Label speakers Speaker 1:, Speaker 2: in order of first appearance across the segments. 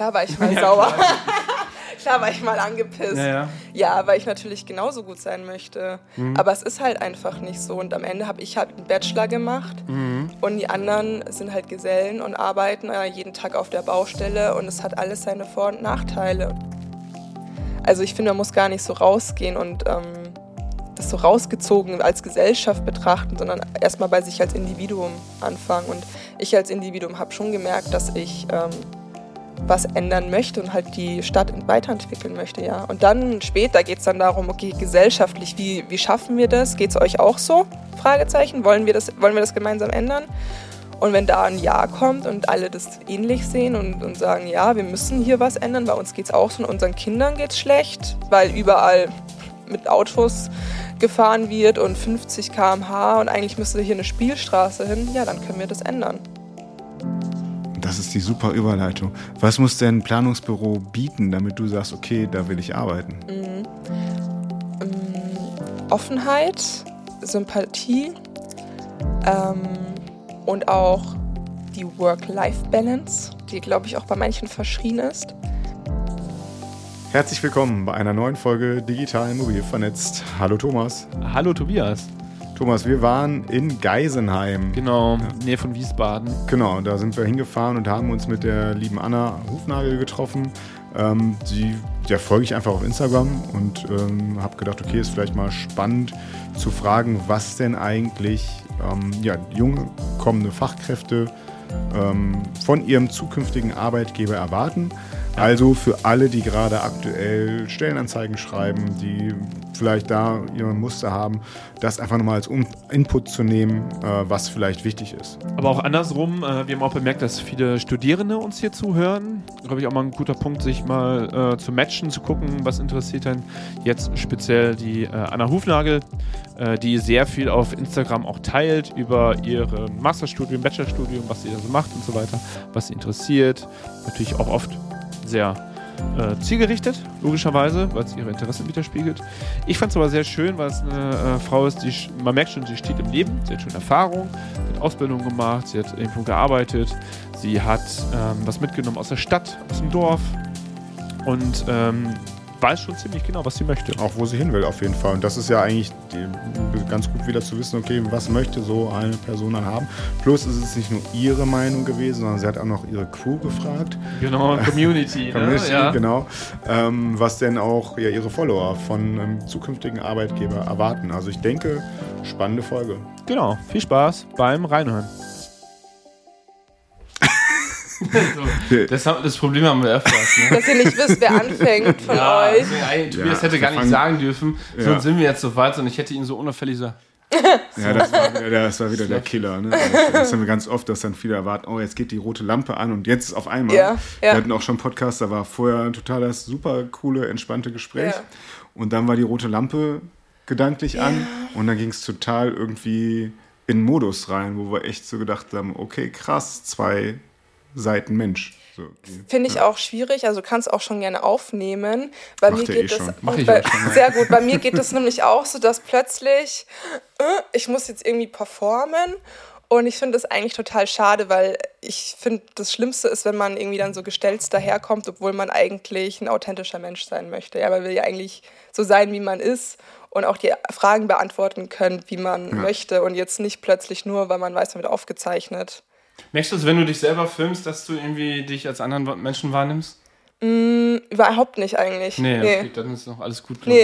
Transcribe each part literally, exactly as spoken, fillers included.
Speaker 1: klar war ich mal ja, sauer. Klar. Klar war ich mal angepisst.
Speaker 2: Ja, ja.
Speaker 1: ja, weil ich natürlich genauso gut sein möchte. Mhm. Aber es ist halt einfach nicht so. Und am Ende habe ich halt einen Bachelor gemacht. Mhm. Und die anderen sind halt Gesellen und arbeiten äh, jeden Tag auf der Baustelle. Und es hat alles seine Vor- und Nachteile. Also ich finde, man muss gar nicht so rausgehen und ähm, das so rausgezogen als Gesellschaft betrachten, sondern erstmal bei sich als Individuum anfangen. Und ich als Individuum habe schon gemerkt, dass ich ähm, was ändern möchte und halt die Stadt weiterentwickeln möchte, ja. Und dann später geht es dann darum, okay, gesellschaftlich, wie, wie schaffen wir das? Geht es euch auch so? Fragezeichen. Wollen wir das, wollen wir das gemeinsam ändern? Und wenn da ein Ja kommt und alle das ähnlich sehen und, und sagen, ja, wir müssen hier was ändern, bei uns geht es auch so und unseren Kindern geht es schlecht, weil überall mit Autos gefahren wird und fünfzig Kilometer pro Stunde und eigentlich müsste hier eine Spielstraße hin, ja, dann können wir das ändern.
Speaker 3: Das ist die super Überleitung. Was muss denn ein Planungsbüro bieten, damit du sagst, okay, da will ich arbeiten?
Speaker 1: Mhm. Ähm, Offenheit, Sympathie ähm, und auch die Work-Life-Balance, die, glaube ich, auch bei manchen verschrien ist.
Speaker 3: Herzlich willkommen bei einer neuen Folge Digital Mobil vernetzt. Hallo Thomas.
Speaker 2: Hallo Tobias.
Speaker 3: Thomas, wir waren in Geisenheim.
Speaker 2: Genau, ja. Nähe von Wiesbaden.
Speaker 3: Genau, da sind wir hingefahren und haben uns mit der lieben Anna Hufnagel getroffen. Ähm, die, der folge ich einfach auf Instagram und ähm, habe gedacht, okay, ist vielleicht mal spannend zu fragen, was denn eigentlich ähm, ja, junge, kommende Fachkräfte ähm, von ihrem zukünftigen Arbeitgeber erwarten. Also für alle, die gerade aktuell Stellenanzeigen schreiben, die vielleicht da ihr Muster haben, das einfach nochmal als Input zu nehmen, was vielleicht wichtig ist.
Speaker 2: Aber auch andersrum, wir haben auch bemerkt, dass viele Studierende uns hier zuhören. Glaube ich auch mal ein guter Punkt, sich mal äh, zu matchen, zu gucken, was interessiert denn jetzt speziell die äh, Anna Hufnagel, äh, die sehr viel auf Instagram auch teilt über ihr Masterstudium, Bachelorstudium, was sie da so macht und so weiter, was sie interessiert. Natürlich auch oft sehr äh, zielgerichtet, logischerweise, weil es ihre Interessen widerspiegelt. Ich fand es aber sehr schön, weil es eine äh, Frau ist, die, man merkt schon, sie steht im Leben, sie hat schon Erfahrung, sie hat Ausbildung gemacht, sie hat irgendwo gearbeitet, sie hat ähm, was mitgenommen aus der Stadt, aus dem Dorf und ähm, weiß schon ziemlich genau, was sie möchte.
Speaker 3: Auch wo sie hin will, auf jeden Fall. Und das ist ja eigentlich die, ganz gut wieder zu wissen, okay, was möchte so eine Person dann haben. Plus ist es nicht nur ihre Meinung gewesen, sondern sie hat auch noch ihre Crew gefragt.
Speaker 2: Genau, Community.
Speaker 3: Community,
Speaker 2: ne? Ja.
Speaker 3: Genau. Ähm, was denn auch ja, ihre Follower von einem zukünftigen Arbeitgeber erwarten. Also ich denke, spannende Folge.
Speaker 2: Genau, viel Spaß beim Reinhören. So, das, das Problem haben wir öfters. Ne?
Speaker 1: Dass ihr nicht wisst, wer anfängt von
Speaker 2: ja,
Speaker 1: euch.
Speaker 2: Also, Tobias ja, hätte gar nicht sagen dürfen, ja. Sonst sind wir jetzt so weit und ich hätte ihn so unauffällig so.
Speaker 3: Ja, das war wieder, das war wieder der Killer. Ne? Das haben wir ganz oft, dass dann viele erwarten, oh, jetzt geht die rote Lampe an und jetzt auf einmal.
Speaker 1: Ja, ja.
Speaker 3: Wir hatten auch schon einen Podcast, da war vorher ein total das super coole, entspannte Gespräch. Ja. Und dann war die rote Lampe gedanklich ja. an und dann ging es total irgendwie in den Modus rein, wo wir echt so gedacht haben, okay, krass, zwei Seiten Mensch. So,
Speaker 1: Finde ich ja. auch schwierig, also du kannst auch schon gerne aufnehmen. Bei
Speaker 3: Macht
Speaker 1: mir
Speaker 3: eh
Speaker 1: geht das
Speaker 3: schon.
Speaker 1: auch bei, schon, sehr gut. Bei mir geht es nämlich auch so, dass plötzlich äh, ich muss jetzt irgendwie performen und ich finde das eigentlich total schade, weil ich finde, das Schlimmste ist, wenn man irgendwie dann so gestelzt daherkommt, obwohl man eigentlich ein authentischer Mensch sein möchte. Ja, man will ja eigentlich so sein, wie man ist und auch die Fragen beantworten können, wie man ja. möchte und jetzt nicht plötzlich nur, weil man weiß, man wird aufgezeichnet.
Speaker 2: Merkst du es, wenn du dich selber filmst, dass du irgendwie dich als anderen Menschen wahrnimmst?
Speaker 1: Mm, überhaupt nicht eigentlich.
Speaker 2: Nee, nee. Okay, dann ist noch alles gut.
Speaker 1: Nee.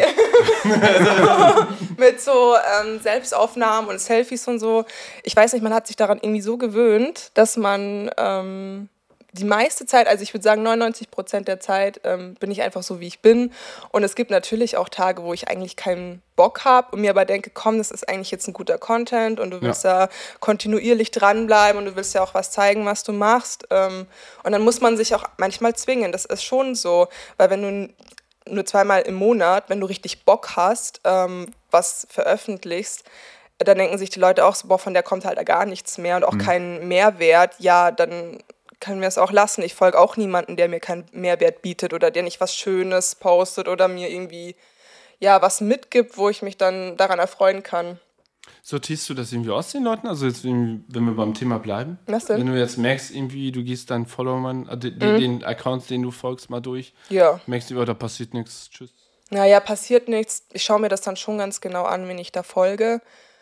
Speaker 1: Mit so ähm, Selbstaufnahmen und Selfies und so. Ich weiß nicht, man hat sich daran irgendwie so gewöhnt, dass man ähm, die meiste Zeit, also ich würde sagen neunundneunzig Prozent der Zeit, ähm, bin ich einfach so, wie ich bin. Und es gibt natürlich auch Tage, wo ich eigentlich keinen Bock habe und mir aber denke, komm, das ist eigentlich jetzt ein guter Content und du willst ja. da kontinuierlich dranbleiben und du willst ja auch was zeigen, was du machst. Ähm, und dann muss man sich auch manchmal zwingen. Das ist schon so, weil wenn du nur zweimal im Monat, wenn du richtig Bock hast, ähm, was veröffentlichst, dann denken sich die Leute auch so, boah, von der kommt halt gar nichts mehr und auch mhm. keinen Mehrwert. Ja, dann können wir es auch lassen. Ich folge auch niemanden, der mir keinen Mehrwert bietet oder der nicht was Schönes postet oder mir irgendwie ja was mitgibt, wo ich mich dann daran erfreuen kann.
Speaker 4: Sortierst du das irgendwie aus den Leuten? Also jetzt, wenn wir beim Thema bleiben.
Speaker 1: Was denn?
Speaker 4: Wenn du jetzt merkst, irgendwie, du gehst deinen Followern, äh, den,
Speaker 1: Mhm.
Speaker 4: den Accounts, den du folgst, mal durch.
Speaker 1: Ja.
Speaker 4: Merkst du, oh, da passiert nichts. Tschüss.
Speaker 1: Naja, passiert nichts. Ich schaue mir das dann schon ganz genau an, wenn ich da folge.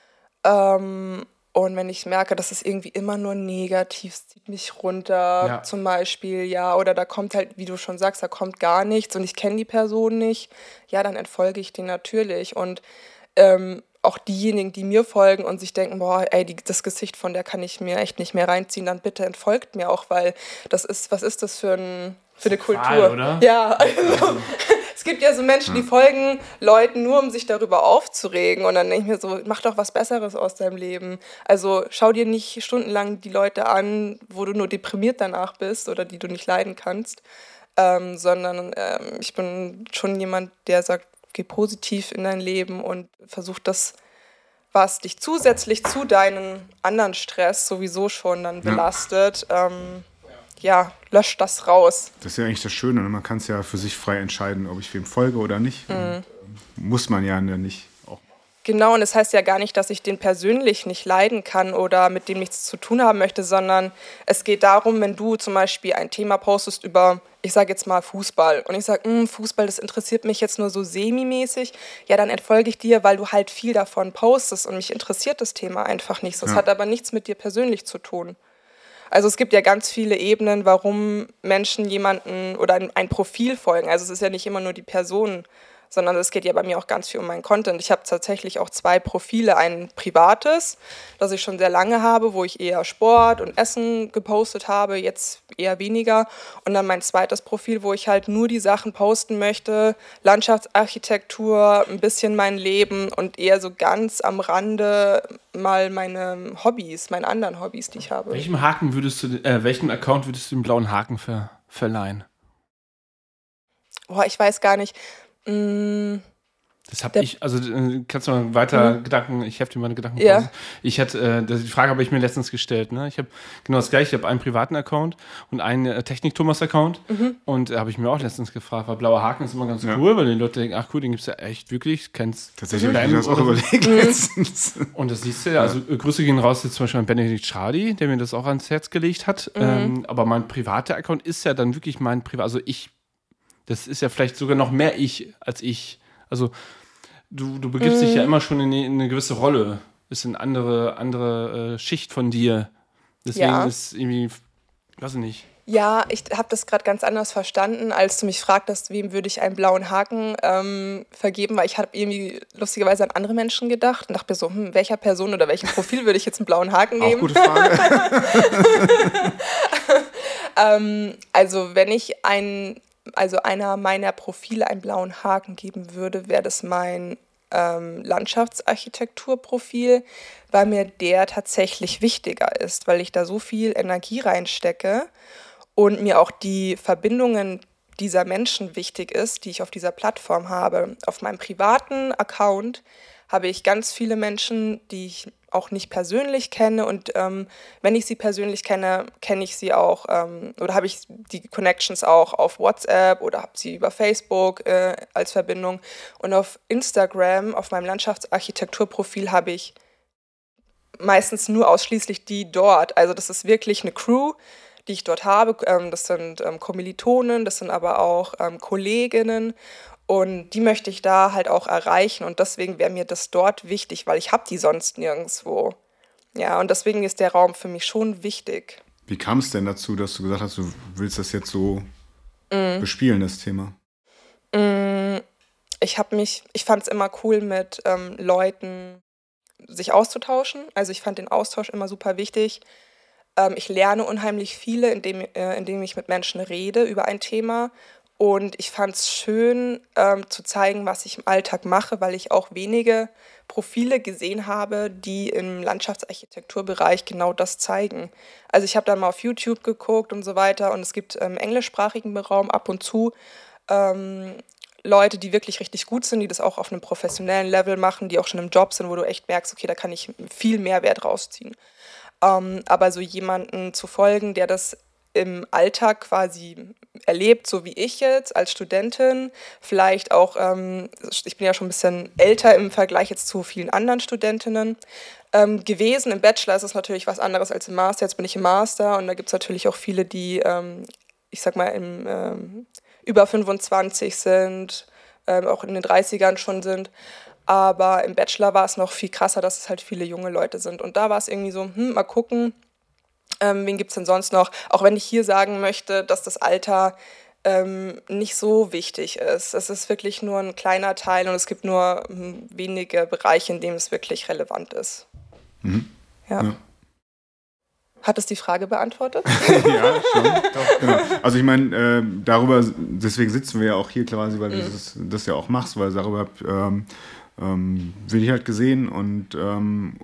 Speaker 1: Ähm, und wenn ich merke, dass es irgendwie immer nur negativ, es zieht mich runter,
Speaker 4: Ja.
Speaker 1: zum Beispiel, ja, oder da kommt halt, wie du schon sagst, da kommt gar nichts und ich kenne die Person nicht, ja, dann entfolge ich den natürlich. Und ähm, auch diejenigen, die mir folgen und sich denken, boah, ey, die, das Gesicht von der kann ich mir echt nicht mehr reinziehen, dann bitte entfolgt mir auch, weil das ist, was ist das für, ein, für eine Kultur?
Speaker 4: Qual, oder?
Speaker 1: Ja, also es gibt ja so Menschen, die folgen Leuten nur, um sich darüber aufzuregen und dann denke ich mir so, mach doch was Besseres aus deinem Leben. Also schau dir nicht stundenlang die Leute an, wo du nur deprimiert danach bist oder die du nicht leiden kannst, ähm, sondern ähm, ich bin schon jemand, der sagt, geh positiv in dein Leben und versuch das, was dich zusätzlich zu deinem anderen Stress sowieso schon dann belastet, ja, ähm, ja lösch das raus.
Speaker 3: Das ist ja eigentlich das Schöne, ne? Man kann es ja für sich frei entscheiden, ob ich wem folge oder nicht. Mhm. Muss man ja nicht. Auch.
Speaker 1: Genau, und das heißt ja gar nicht, dass ich den persönlich nicht leiden kann oder mit dem nichts zu tun haben möchte, sondern es geht darum, wenn du zum Beispiel ein Thema postest über, ich sage jetzt mal Fußball, und ich sage, Fußball, das interessiert mich jetzt nur so semi-mäßig, ja, dann entfolge ich dir, weil du halt viel davon postest und mich interessiert das Thema einfach nicht. Das ja. hat aber nichts mit dir persönlich zu tun. Also es gibt ja ganz viele Ebenen, warum Menschen jemanden oder ein, ein Profil folgen. Also es ist ja nicht immer nur die Person, sondern es geht ja bei mir auch ganz viel um meinen Content. Ich habe tatsächlich auch zwei Profile, ein privates, das ich schon sehr lange habe, wo ich eher Sport und Essen gepostet habe, jetzt eher weniger. Und dann mein zweites Profil, wo ich halt nur die Sachen posten möchte, Landschaftsarchitektur, ein bisschen mein Leben und eher so ganz am Rande mal meine Hobbys, meine anderen Hobbys, die ich habe.
Speaker 4: Welchem Haken würdest du, äh, welchem Account würdest du den blauen Haken ver, verleihen?
Speaker 1: Boah, ich weiß gar nicht.
Speaker 4: Das habe ich, also kannst du mal weiter mhm. Gedanken, ich hefte meine Gedanken
Speaker 1: ja.
Speaker 4: raus. Ich hatte, äh, die Frage habe ich mir letztens gestellt, ne? Ich habe genau das gleiche, ich habe einen privaten Account und einen äh, Technik-Thomas-Account mhm. und da äh, habe ich mir auch letztens gefragt, weil blauer Haken ist immer ganz ja. cool, weil die Leute denken, ach cool, den gibt es ja echt wirklich, kennst
Speaker 3: tatsächlich habe ich mir das auch überlegt letztens.
Speaker 4: Und das siehst du ja, also äh, Grüße gehen raus jetzt zum Beispiel an Benedikt Schadi, der mir das auch ans Herz gelegt hat, mhm. ähm, aber mein privater Account ist ja dann wirklich mein Privat, also ich das ist ja vielleicht sogar noch mehr ich als ich. Also du, du begibst mm. dich ja immer schon in eine, in eine gewisse Rolle. Ist eine andere, andere äh, Schicht von dir. Deswegen ja. ist irgendwie, weiß ich nicht.
Speaker 1: Ja, ich habe das gerade ganz anders verstanden, als du mich fragtest, wem würde ich einen blauen Haken ähm, vergeben, weil ich habe irgendwie lustigerweise an andere Menschen gedacht und dachte mir so, hm, welcher Person oder welchem Profil würde ich jetzt einen blauen Haken geben?
Speaker 3: Auch gute Frage.
Speaker 1: ähm, also wenn ich einen also einer meiner Profile einen blauen Haken geben würde, wäre das mein ähm, Landschaftsarchitekturprofil, weil mir der tatsächlich wichtiger ist, weil ich da so viel Energie reinstecke und mir auch die Verbindungen dieser Menschen wichtig ist, die ich auf dieser Plattform habe. Auf meinem privaten Account habe ich ganz viele Menschen, die ich auch nicht persönlich kenne und ähm, wenn ich sie persönlich kenne, kenne ich sie auch ähm, oder habe ich die Connections auch auf WhatsApp oder habe sie über Facebook äh, als Verbindung und auf Instagram, auf meinem Landschaftsarchitekturprofil habe ich meistens nur ausschließlich die dort, also das ist wirklich eine Crew, die ich dort habe, ähm, das sind ähm, Kommilitonen, das sind aber auch ähm, Kolleginnen. Und die möchte ich da halt auch erreichen und deswegen wäre mir das dort wichtig, weil ich habe die sonst nirgendwo. Ja, und deswegen ist der Raum für mich schon wichtig.
Speaker 3: Wie kam es denn dazu, dass du gesagt hast, du willst das jetzt so mm. bespielen, das Thema?
Speaker 1: Mm, ich habe mich, ich fand es immer cool, mit ähm, Leuten sich auszutauschen. Also ich fand den Austausch immer super wichtig. Ähm, ich lerne unheimlich viele, indem, äh, indem ich mit Menschen rede über ein Thema. Und ich fand es schön, ähm, zu zeigen, was ich im Alltag mache, weil ich auch wenige Profile gesehen habe, die im Landschaftsarchitekturbereich genau das zeigen. Also ich habe dann mal auf YouTube geguckt und so weiter und es gibt im englischsprachigen Raum ab und zu ähm, Leute, die wirklich richtig gut sind, die das auch auf einem professionellen Level machen, die auch schon im Job sind, wo du echt merkst, okay, da kann ich viel Mehrwert rausziehen. Ähm, aber so jemanden zu folgen, der das im Alltag quasi erlebt, so wie ich jetzt als Studentin. Vielleicht auch, ähm, ich bin ja schon ein bisschen älter im Vergleich jetzt zu vielen anderen Studentinnen ähm, gewesen. Im Bachelor ist es natürlich was anderes als im Master. Jetzt bin ich im Master und da gibt es natürlich auch viele, die, ähm, ich sag mal, im, ähm, über fünfundzwanzig sind, ähm, auch in den dreißigern schon sind. Aber im Bachelor war es noch viel krasser, dass es halt viele junge Leute sind. Und da war es irgendwie so, hm, mal gucken, Ähm, wen gibt es denn sonst noch? Auch wenn ich hier sagen möchte, dass das Alter ähm, nicht so wichtig ist. Es ist wirklich nur ein kleiner Teil und es gibt nur ähm, wenige Bereiche, in denen es wirklich relevant ist.
Speaker 3: Mhm.
Speaker 1: Ja.
Speaker 3: Ja.
Speaker 1: Hat es die Frage beantwortet?
Speaker 3: Ja, schon. Doch, genau. Also ich meine, äh, darüber, deswegen sitzen wir ja auch hier quasi, weil du
Speaker 1: Mhm.
Speaker 3: das, das ja auch machst, weil darüber ähm, ähm, bin ich halt gesehen und ähm,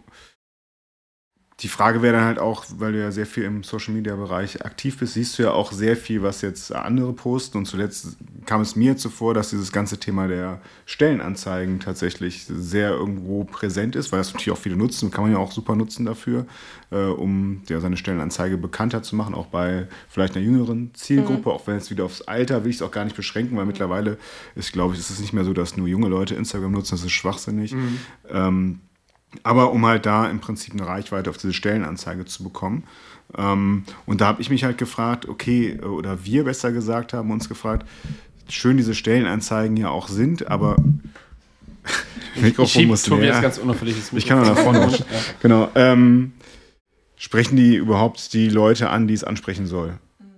Speaker 3: die Frage wäre dann halt auch, weil du ja sehr viel im Social-Media-Bereich aktiv bist, siehst du ja auch sehr viel, was jetzt andere posten. Und zuletzt kam es mir zuvor, dass dieses ganze Thema der Stellenanzeigen tatsächlich sehr irgendwo präsent ist, weil das natürlich auch viele nutzen, kann man ja auch super nutzen dafür, äh, um ja, seine Stellenanzeige bekannter zu machen, auch bei vielleicht einer jüngeren Zielgruppe, mhm. auch wenn es wieder aufs Alter, will ich es auch gar nicht beschränken, weil mhm. mittlerweile ist, glaube ich, ist es nicht mehr so, dass nur junge Leute Instagram nutzen, das ist schwachsinnig. Mhm. Ähm, Aber um halt da im Prinzip eine Reichweite auf diese Stellenanzeige zu bekommen. Ähm, und da habe ich mich halt gefragt, okay, oder wir besser gesagt haben uns gefragt, schön diese Stellenanzeigen ja auch sind, aber
Speaker 4: Mikrofon muss Tobias ganz unauffällig das
Speaker 3: Ich kann auch nach vorne rutschen. Ja. Genau. Ähm, sprechen die überhaupt die Leute an, die es ansprechen soll?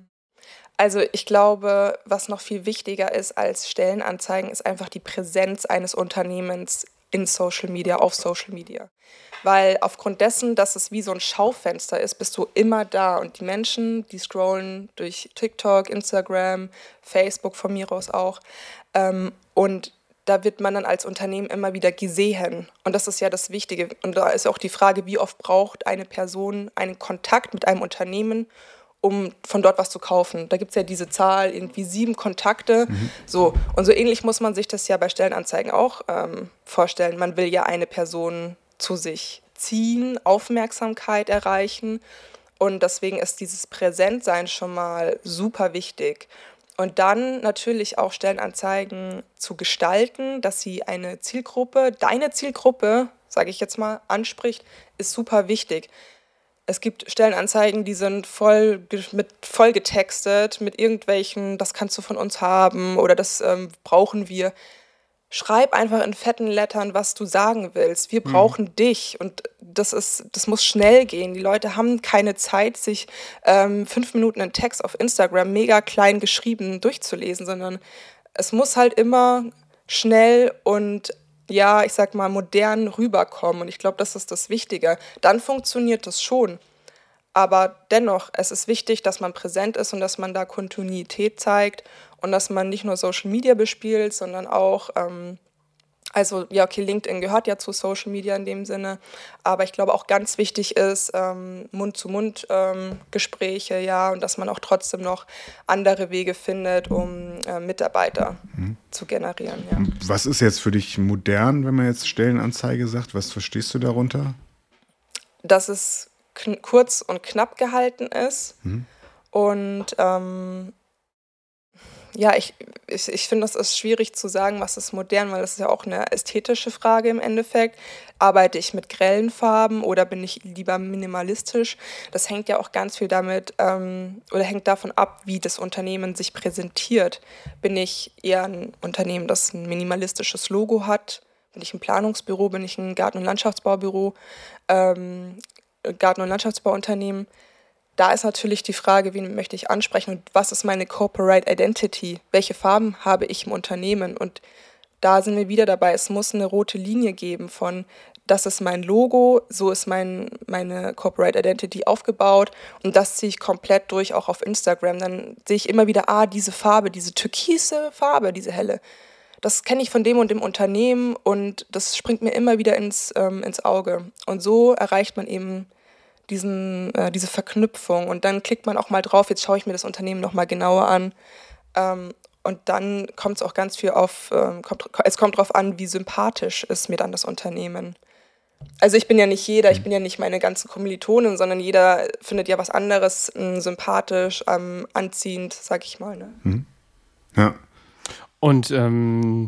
Speaker 1: Also ich glaube, was noch viel wichtiger ist als Stellenanzeigen, ist einfach die Präsenz eines Unternehmens in Social Media, auf Social Media. Weil aufgrund dessen, dass es wie so ein Schaufenster ist, bist du immer da. Und die Menschen, die scrollen durch TikTok, Instagram, Facebook von mir aus auch. Ähm, und da wird man dann als Unternehmen immer wieder gesehen. Und das ist ja das Wichtige. Und da ist auch die Frage, wie oft braucht eine Person einen Kontakt mit einem Unternehmen, um von dort was zu kaufen. Da gibt es ja diese Zahl, irgendwie sieben Kontakte. Mhm. So. Und so ähnlich muss man sich das ja bei Stellenanzeigen auch ähm, vorstellen. Man will ja eine Person zu sich ziehen, Aufmerksamkeit erreichen. Und deswegen ist dieses Präsentsein schon mal super wichtig. Und dann natürlich auch Stellenanzeigen zu gestalten, dass sie eine Zielgruppe, deine Zielgruppe, sage ich jetzt mal, anspricht, ist super wichtig. Es gibt Stellenanzeigen, die sind voll, mit, voll getextet mit irgendwelchen, das kannst du von uns haben oder das ähm, brauchen wir. Schreib einfach in fetten Lettern, was du sagen willst. Wir brauchen mhm. dich und das ist, das muss schnell gehen. Die Leute haben keine Zeit, sich ähm, fünf Minuten einen Text auf Instagram mega klein geschrieben durchzulesen, sondern es muss halt immer schnell und ja, ich sag mal, modern rüberkommen. Und ich glaube, das ist das Wichtige. Dann funktioniert das schon. Aber dennoch, es ist wichtig, dass man präsent ist und dass man da Kontinuität zeigt und dass man nicht nur Social Media bespielt, sondern auch, ähm, also ja, okay, LinkedIn gehört ja zu Social Media in dem Sinne, aber ich glaube auch ganz wichtig ist ähm, Mund-zu-Mund-Gespräche, ähm, ja, und dass man auch trotzdem noch andere Wege findet, um äh, Mitarbeiter mhm. zu generieren. Ja.
Speaker 3: Was ist jetzt für dich modern, wenn man jetzt Stellenanzeige sagt? Was verstehst du darunter?
Speaker 1: Dass es kn- kurz und knapp gehalten ist mhm. und ähm, ja, ich, ich, ich finde, es ist schwierig zu sagen, was ist modern, weil das ist ja auch eine ästhetische Frage im Endeffekt. Arbeite ich mit grellen Farben oder bin ich lieber minimalistisch? Das hängt ja auch ganz viel damit ähm, oder hängt davon ab, wie das Unternehmen sich präsentiert. Bin ich eher ein Unternehmen, das ein minimalistisches Logo hat? Bin ich ein Planungsbüro? Bin ich ein Garten- und Landschaftsbaubüro? Ähm, Garten- und Landschaftsbauunternehmen? Da ist natürlich die Frage, wen möchte ich ansprechen und was ist meine Corporate Identity? Welche Farben habe ich im Unternehmen? Und da sind wir wieder dabei, es muss eine rote Linie geben von, das ist mein Logo, so ist mein, meine Corporate Identity aufgebaut und das ziehe ich komplett durch, auch auf Instagram. Dann sehe ich immer wieder, ah, diese Farbe, diese türkise Farbe, diese helle. Das kenne ich von dem und dem Unternehmen und das springt mir immer wieder ins, ähm, ins Auge. Und so erreicht man eben Diesen, äh, diese Verknüpfung und dann klickt man auch mal drauf, jetzt schaue ich mir das Unternehmen noch mal genauer an ähm, und dann kommt es auch ganz viel auf, ähm, kommt, es kommt drauf an, wie sympathisch ist mir dann das Unternehmen Also ich bin ja nicht jeder, ich bin ja nicht meine ganzen Kommilitonen, sondern jeder findet ja was anderes ähm, sympathisch, ähm, anziehend, sag ich mal. Ne?
Speaker 3: Mhm. Ja.
Speaker 4: Und ähm,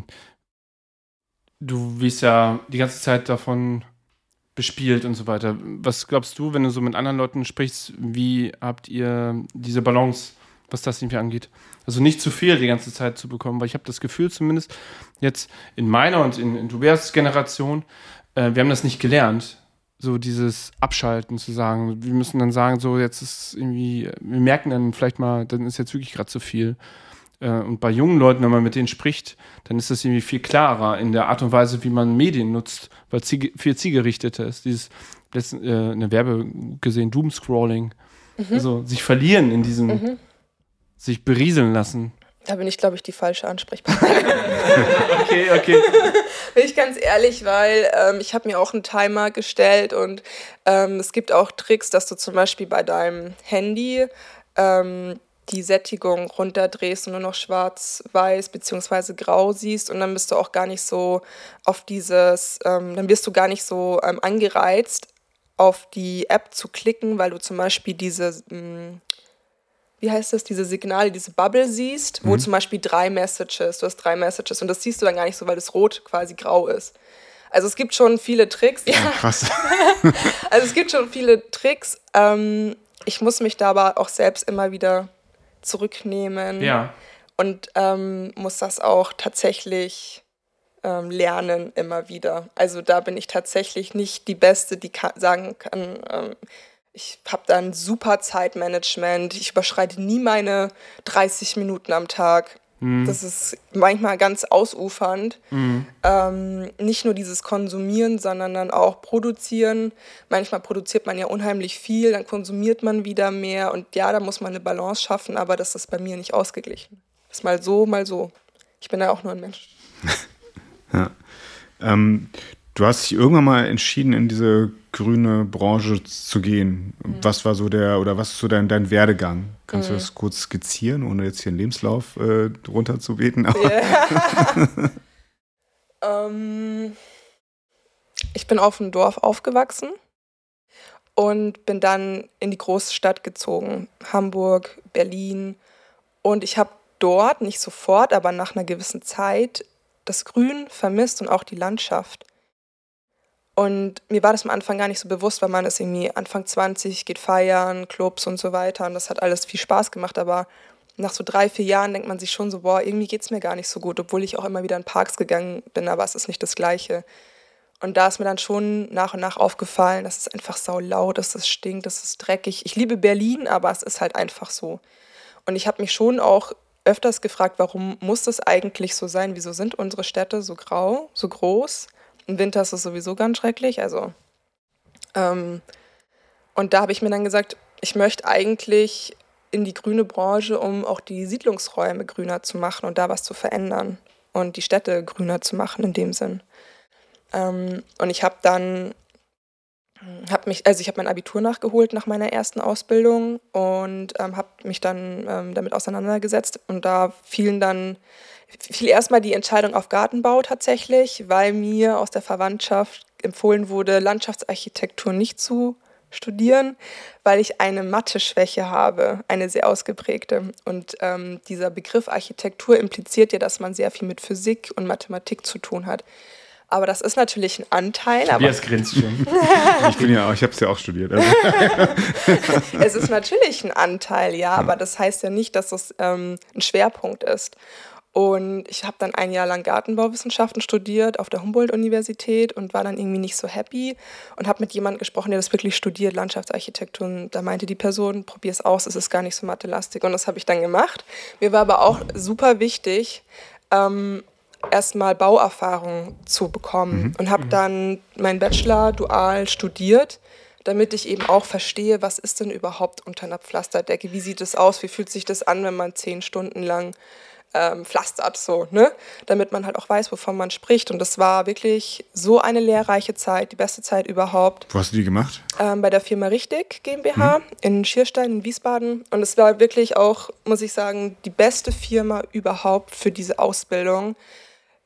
Speaker 4: du wirst ja die ganze Zeit davon bespielt und so weiter. Was glaubst du, wenn du so mit anderen Leuten sprichst, wie habt ihr diese Balance, was das irgendwie angeht? Also nicht zu viel die ganze Zeit zu bekommen, weil ich habe das Gefühl zumindest jetzt in meiner und in, in Tobias Generation, äh, wir haben das nicht gelernt, so dieses Abschalten zu sagen. Wir müssen dann sagen, so jetzt ist irgendwie, wir merken dann vielleicht mal, dann ist jetzt wirklich gerade zu viel. Und bei jungen Leuten, wenn man mit denen spricht, dann ist das irgendwie viel klarer in der Art und Weise, wie man Medien nutzt, weil es viel zielgerichteter ist. Dieses, letzten, äh, eine Werbe gesehen, Doomscrolling. Mhm. Also sich verlieren in diesem, mhm. sich berieseln lassen.
Speaker 1: Da bin ich, glaube ich, die falsche Ansprechpartnerin.
Speaker 4: okay, okay.
Speaker 1: Bin ich ganz ehrlich, weil ähm, ich habe mir auch einen Timer gestellt und ähm, es gibt auch Tricks, dass du zum Beispiel bei deinem Handy ähm, die Sättigung runterdrehst und nur noch schwarz-weiß bzw. grau siehst und dann bist du auch gar nicht so auf dieses, ähm, dann wirst du gar nicht so ähm, angereizt, auf die App zu klicken, weil du zum Beispiel diese, mh, wie heißt das, diese Signale, diese Bubble siehst, wo mhm. zum Beispiel drei Messages, du hast drei Messages und das siehst du dann gar nicht so, weil das rot quasi grau ist. Also es gibt schon viele Tricks. Ja, ja krass. Also es gibt schon viele Tricks. Ähm, ich muss mich da aber auch selbst immer wieder zurücknehmen
Speaker 4: ja.
Speaker 1: und ähm, muss das auch tatsächlich ähm, lernen immer wieder. Also da bin ich tatsächlich nicht die Beste, die kann, sagen kann, ähm, ich habe da ein super Zeitmanagement, ich überschreite nie meine dreißig Minuten am Tag. Mhm. Das ist manchmal ganz ausufernd. Mhm. Ähm, nicht nur dieses Konsumieren, sondern dann auch Produzieren. Manchmal produziert man ja unheimlich viel, dann konsumiert man wieder mehr. Und ja, da muss man eine Balance schaffen, aber das ist bei mir nicht ausgeglichen. Das ist mal so, mal so. Ich bin ja auch nur ein Mensch.
Speaker 3: ja. ähm, du hast dich irgendwann mal entschieden, in diese grüne Branche zu gehen. Mhm. Was war so der, oder was ist so dein, dein Werdegang? Kannst mhm. du das kurz skizzieren, ohne jetzt hier einen Lebenslauf äh, runterzubeten?
Speaker 1: Yeah. ähm, ich bin auf dem Dorf aufgewachsen und bin dann in die große Stadt gezogen. Hamburg, Berlin. Und ich habe dort, nicht sofort, aber nach einer gewissen Zeit, das Grün vermisst und auch die Landschaft. Und mir war das am Anfang gar nicht so bewusst, weil man ist irgendwie Anfang zwanzig, geht feiern, Clubs und so weiter. Und das hat alles viel Spaß gemacht. Aber nach so drei, vier Jahren denkt man sich schon so, boah, irgendwie geht's mir gar nicht so gut. Obwohl ich auch immer wieder in Parks gegangen bin, aber es ist nicht das Gleiche. Und da ist mir dann schon nach und nach aufgefallen, dass es einfach sau laut ist, es stinkt, es ist dreckig. Ich liebe Berlin, aber es ist halt einfach so. Und ich habe mich schon auch öfters gefragt, warum muss das eigentlich so sein? Wieso sind unsere Städte so grau, so groß? Im Winter ist es sowieso ganz schrecklich. Also, ähm, und da habe ich mir dann gesagt, ich möchte eigentlich in die grüne Branche, um auch die Siedlungsräume grüner zu machen und da was zu verändern und die Städte grüner zu machen in dem Sinn. Ähm, und ich habe dann, hab mich, also ich habe mein Abitur nachgeholt nach meiner ersten Ausbildung und ähm, habe mich dann ähm, damit auseinandergesetzt und da fielen dann fiel erstmal die Entscheidung auf Gartenbau tatsächlich, weil mir aus der Verwandtschaft empfohlen wurde, Landschaftsarchitektur nicht zu studieren, weil ich eine Mathe-Schwäche habe, eine sehr ausgeprägte. Und ähm, dieser Begriff Architektur impliziert ja, dass man sehr viel mit Physik und Mathematik zu tun hat. Aber das ist natürlich ein Anteil.
Speaker 4: Tobias grinst schon.
Speaker 3: Ich bin ja auch, ich habe es ja auch studiert. Also.
Speaker 1: Es ist natürlich ein Anteil, ja, aber das heißt ja nicht, dass es ähm, ein Schwerpunkt ist. Und ich habe dann ein Jahr lang Gartenbauwissenschaften studiert auf der Humboldt-Universität und war dann irgendwie nicht so happy und habe mit jemandem gesprochen, der das wirklich studiert, Landschaftsarchitektur. Und da meinte die Person, probier es aus, es ist gar nicht so mathelastig. Und das habe ich dann gemacht. Mir war aber auch super wichtig, ähm, erstmal Bauerfahrung zu bekommen. Mhm. Und habe dann meinen Bachelor dual studiert, damit ich eben auch verstehe, was ist denn überhaupt unter einer Pflasterdecke? Wie sieht es aus? Wie fühlt sich das an, wenn man zehn Stunden lang Ähm, pflastert, so, ne? Damit man halt auch weiß, wovon man spricht. Und das war wirklich so eine lehrreiche Zeit, die beste Zeit überhaupt.
Speaker 3: Wo hast du die gemacht?
Speaker 1: Ähm, bei der Firma Richtig GmbH mhm. in Schierstein in Wiesbaden. Und es war wirklich auch, muss ich sagen, die beste Firma überhaupt für diese Ausbildung.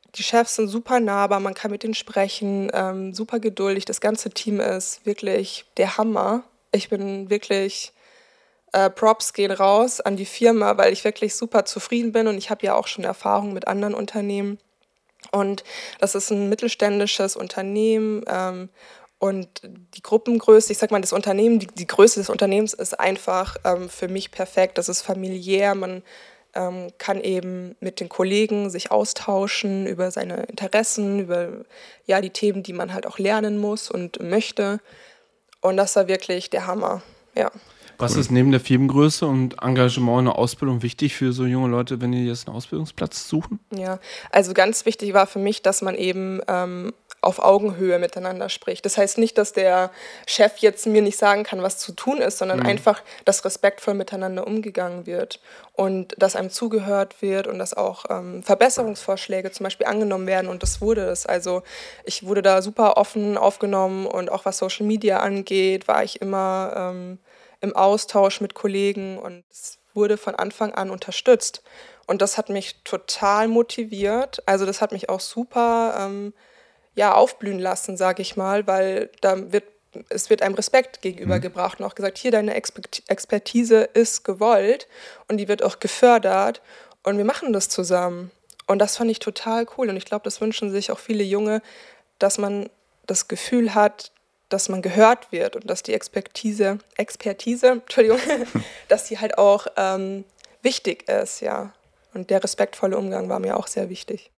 Speaker 1: die Chefs sind super nahbar, man kann mit denen sprechen, ähm, super geduldig. Das ganze Team ist wirklich der Hammer. Ich bin wirklich, äh, Props gehen raus an die Firma, weil ich wirklich super zufrieden bin und ich habe ja auch schon Erfahrung mit anderen Unternehmen. Und das ist ein mittelständisches Unternehmen ähm, und die Gruppengröße, ich sag mal, das Unternehmen, die, die Größe des Unternehmens ist einfach ähm, für mich perfekt. Das ist familiär, man ähm, kann eben mit den Kollegen sich austauschen über seine Interessen, über ja, die Themen, die man halt auch lernen muss und möchte. Und das war wirklich der Hammer, ja.
Speaker 4: Was ist neben der Firmengröße und Engagement in der Ausbildung wichtig für so junge Leute, wenn die jetzt einen Ausbildungsplatz suchen?
Speaker 1: Ja, also ganz wichtig war für mich, dass man eben ähm, auf Augenhöhe miteinander spricht. Das heißt nicht, dass der Chef jetzt mir nicht sagen kann, was zu tun ist, sondern mhm. einfach, dass respektvoll miteinander umgegangen wird und dass einem zugehört wird und dass auch ähm, Verbesserungsvorschläge zum Beispiel angenommen werden und das wurde es. Also ich wurde da super offen aufgenommen und auch was Social Media angeht, war ich immer ähm, im Austausch mit Kollegen und es wurde von Anfang an unterstützt. Und das hat mich total motiviert. Also das hat mich auch super ähm, ja, aufblühen lassen, sage ich mal, weil da wird, es wird einem Respekt gegenübergebracht und auch gesagt, hier, deine Expertise ist gewollt und die wird auch gefördert und wir machen das zusammen. Und das fand ich total cool und ich glaube, das wünschen sich auch viele Junge, dass man das Gefühl hat, dass man gehört wird und dass die Expertise, Expertise, Entschuldigung, dass die halt auch ähm, wichtig ist, ja. Und der respektvolle Umgang war mir auch sehr wichtig.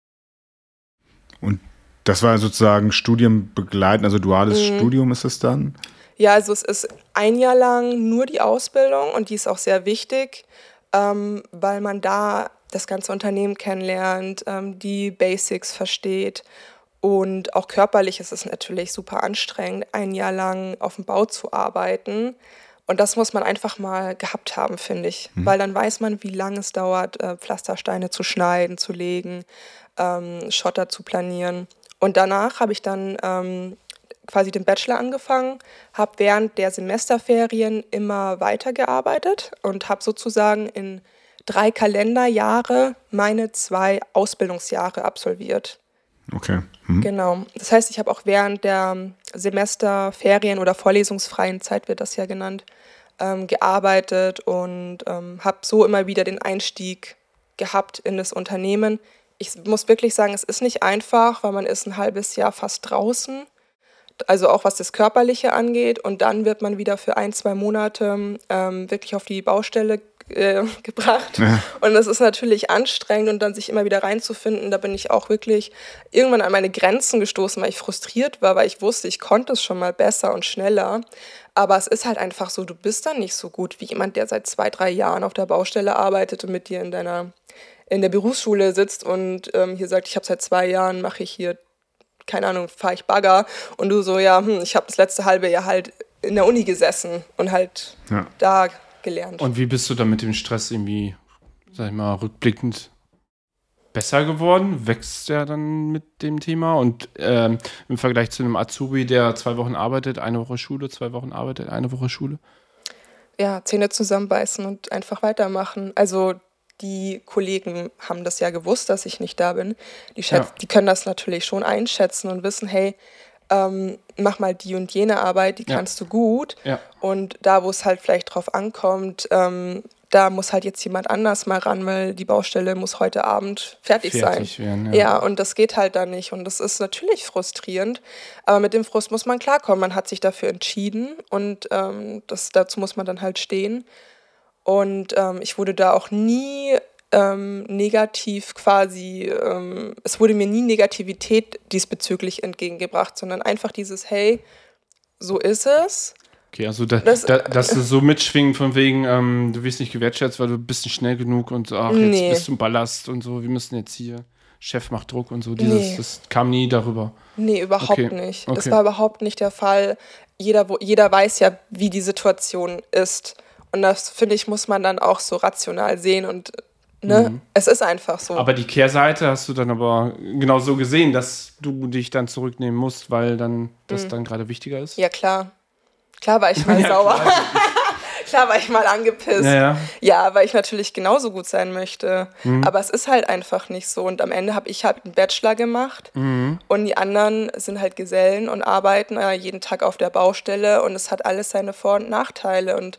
Speaker 3: Und das war sozusagen studienbegleitend, also duales mhm. Studium ist es dann?
Speaker 1: Ja, also es ist ein Jahr lang nur die Ausbildung und die ist auch sehr wichtig, ähm, weil man da das ganze Unternehmen kennenlernt, ähm, die Basics versteht. Und auch körperlich ist es natürlich super anstrengend, ein Jahr lang auf dem Bau zu arbeiten. Und das muss man einfach mal gehabt haben, finde ich. Mhm. Weil dann weiß man, wie lange es dauert, äh, Pflastersteine zu schneiden, zu legen, ähm, Schotter zu planieren. Und danach habe ich dann ähm, quasi den Bachelor angefangen, habe während der Semesterferien immer weitergearbeitet und habe sozusagen in drei Kalenderjahre meine zwei Ausbildungsjahre absolviert.
Speaker 3: Okay. Hm.
Speaker 1: Genau. Das heißt, ich habe auch während der Semesterferien oder vorlesungsfreien Zeit, wird das ja genannt, ähm, gearbeitet und ähm, habe so immer wieder den Einstieg gehabt in das Unternehmen. Ich muss wirklich sagen, es ist nicht einfach, weil man ist ein halbes Jahr fast draußen, also auch was das Körperliche angeht. Und dann wird man wieder für ein, zwei Monate ähm, wirklich auf die Baustelle äh, gebracht. Ja. Und das ist natürlich anstrengend und dann sich immer wieder reinzufinden. Da bin ich auch wirklich irgendwann an meine Grenzen gestoßen, weil ich frustriert war, weil ich wusste, ich konnte es schon mal besser und schneller. Aber es ist halt einfach so, du bist dann nicht so gut wie jemand, der seit zwei, drei Jahren auf der Baustelle arbeitet und mit dir in deiner in der Berufsschule sitzt und ähm, hier sagt, ich habe seit zwei Jahren, mache ich hier, keine Ahnung, fahre ich Bagger und du so, ja, hm, ich habe das letzte halbe Jahr halt in der Uni gesessen und halt ja. da gelernt.
Speaker 4: Und wie bist du dann mit dem Stress irgendwie, sag ich mal, rückblickend besser geworden? Wächst er dann mit dem Thema? Und ähm, im Vergleich zu einem Azubi, der zwei Wochen arbeitet, eine Woche Schule, zwei Wochen arbeitet, eine Woche Schule?
Speaker 1: Ja, Zähne zusammenbeißen und einfach weitermachen. Also die Kollegen haben das ja gewusst, dass ich nicht da bin. Die, schätz- ja. die können das natürlich schon einschätzen und wissen, hey, ähm, mach mal die und jene Arbeit, die ja. kannst du gut. Ja. Und da, wo es halt vielleicht drauf ankommt, ähm, da muss halt jetzt jemand anders mal ran, weil die Baustelle muss heute Abend fertig, fertig sein. Werden, ja. ja, und das geht halt dann nicht. Und das ist natürlich frustrierend. Aber mit dem Frust muss man klarkommen. Man hat sich dafür entschieden und ähm, das, dazu muss man dann halt stehen. Und ähm, ich wurde da auch nie ähm, negativ quasi, ähm, es wurde mir nie Negativität diesbezüglich entgegengebracht, sondern einfach dieses, hey, so ist es.
Speaker 4: Okay, also da, das, da, dass du so mitschwingen von wegen, ähm, du wirst nicht gewertschätzt, weil du bist nicht schnell genug und ach, jetzt nee. bist du ein Ballast und so, wir müssen jetzt hier, Chef macht Druck und so, dieses, nee. das kam nie darüber.
Speaker 1: Nee, überhaupt okay. nicht. Okay. Das war überhaupt nicht der Fall. Jeder, wo, jeder weiß ja, wie die Situation ist. Und das, finde ich, muss man dann auch so rational sehen und ne, mhm. es ist einfach so.
Speaker 4: Aber die Kehrseite hast du dann aber genau so gesehen, dass du dich dann zurücknehmen musst, weil dann das mhm. dann gerade wichtiger ist?
Speaker 1: Ja, klar. Klar war ich mal ja, sauer. Klar war ich mal angepisst.
Speaker 4: Ja, ja.
Speaker 1: Ja, weil ich natürlich genauso gut sein möchte. Mhm. Aber es ist halt einfach nicht so. Und am Ende habe ich halt einen Bachelor gemacht mhm. und die anderen sind halt Gesellen und arbeiten äh, jeden Tag auf der Baustelle und es hat alles seine Vor- und Nachteile. Und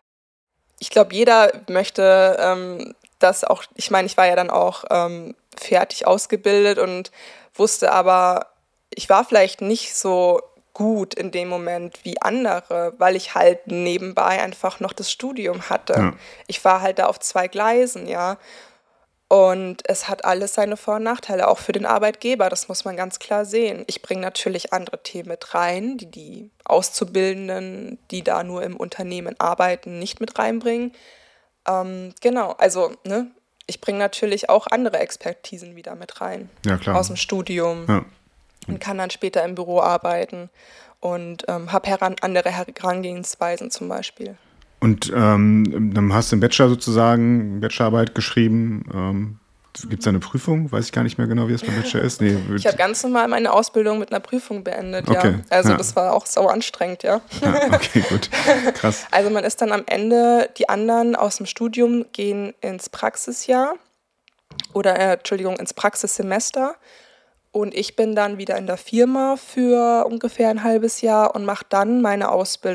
Speaker 1: ich glaube, jeder möchte ähm, das auch, ich meine, ich war ja dann auch ähm, fertig ausgebildet und wusste aber, ich war vielleicht nicht so gut in dem Moment wie andere, weil ich halt nebenbei einfach noch das Studium hatte. Ja. Ich war halt da auf zwei Gleisen, ja. Und es hat alles seine Vor- und Nachteile, auch für den Arbeitgeber, das muss man ganz klar sehen. Ich bringe natürlich andere Themen mit rein, die die Auszubildenden, die da nur im Unternehmen arbeiten, nicht mit reinbringen. Ähm, genau, also ne, ich bringe natürlich auch andere Expertisen wieder mit rein.
Speaker 3: Ja, klar.
Speaker 1: Aus dem Studium.
Speaker 3: Ja.
Speaker 1: Und kann dann später im Büro arbeiten und ähm, habe heran, andere Herangehensweisen zum Beispiel.
Speaker 3: Und ähm, dann hast du einen Bachelor sozusagen, Bachelorarbeit geschrieben. Ähm, gibt es da eine Prüfung? Weiß ich gar nicht mehr genau, wie es beim Bachelor ist. Nee,
Speaker 1: ich habe ganz normal meine Ausbildung mit einer Prüfung beendet,
Speaker 3: okay.
Speaker 1: ja. Also
Speaker 3: ja.
Speaker 1: das war auch sau anstrengend, ja.
Speaker 3: ja. Okay, gut. Krass.
Speaker 1: Also man ist dann am Ende, die anderen aus dem Studium gehen ins Praxisjahr oder, äh, Entschuldigung, ins Praxissemester. Und ich bin dann wieder in der Firma für ungefähr ein halbes Jahr und mache dann meine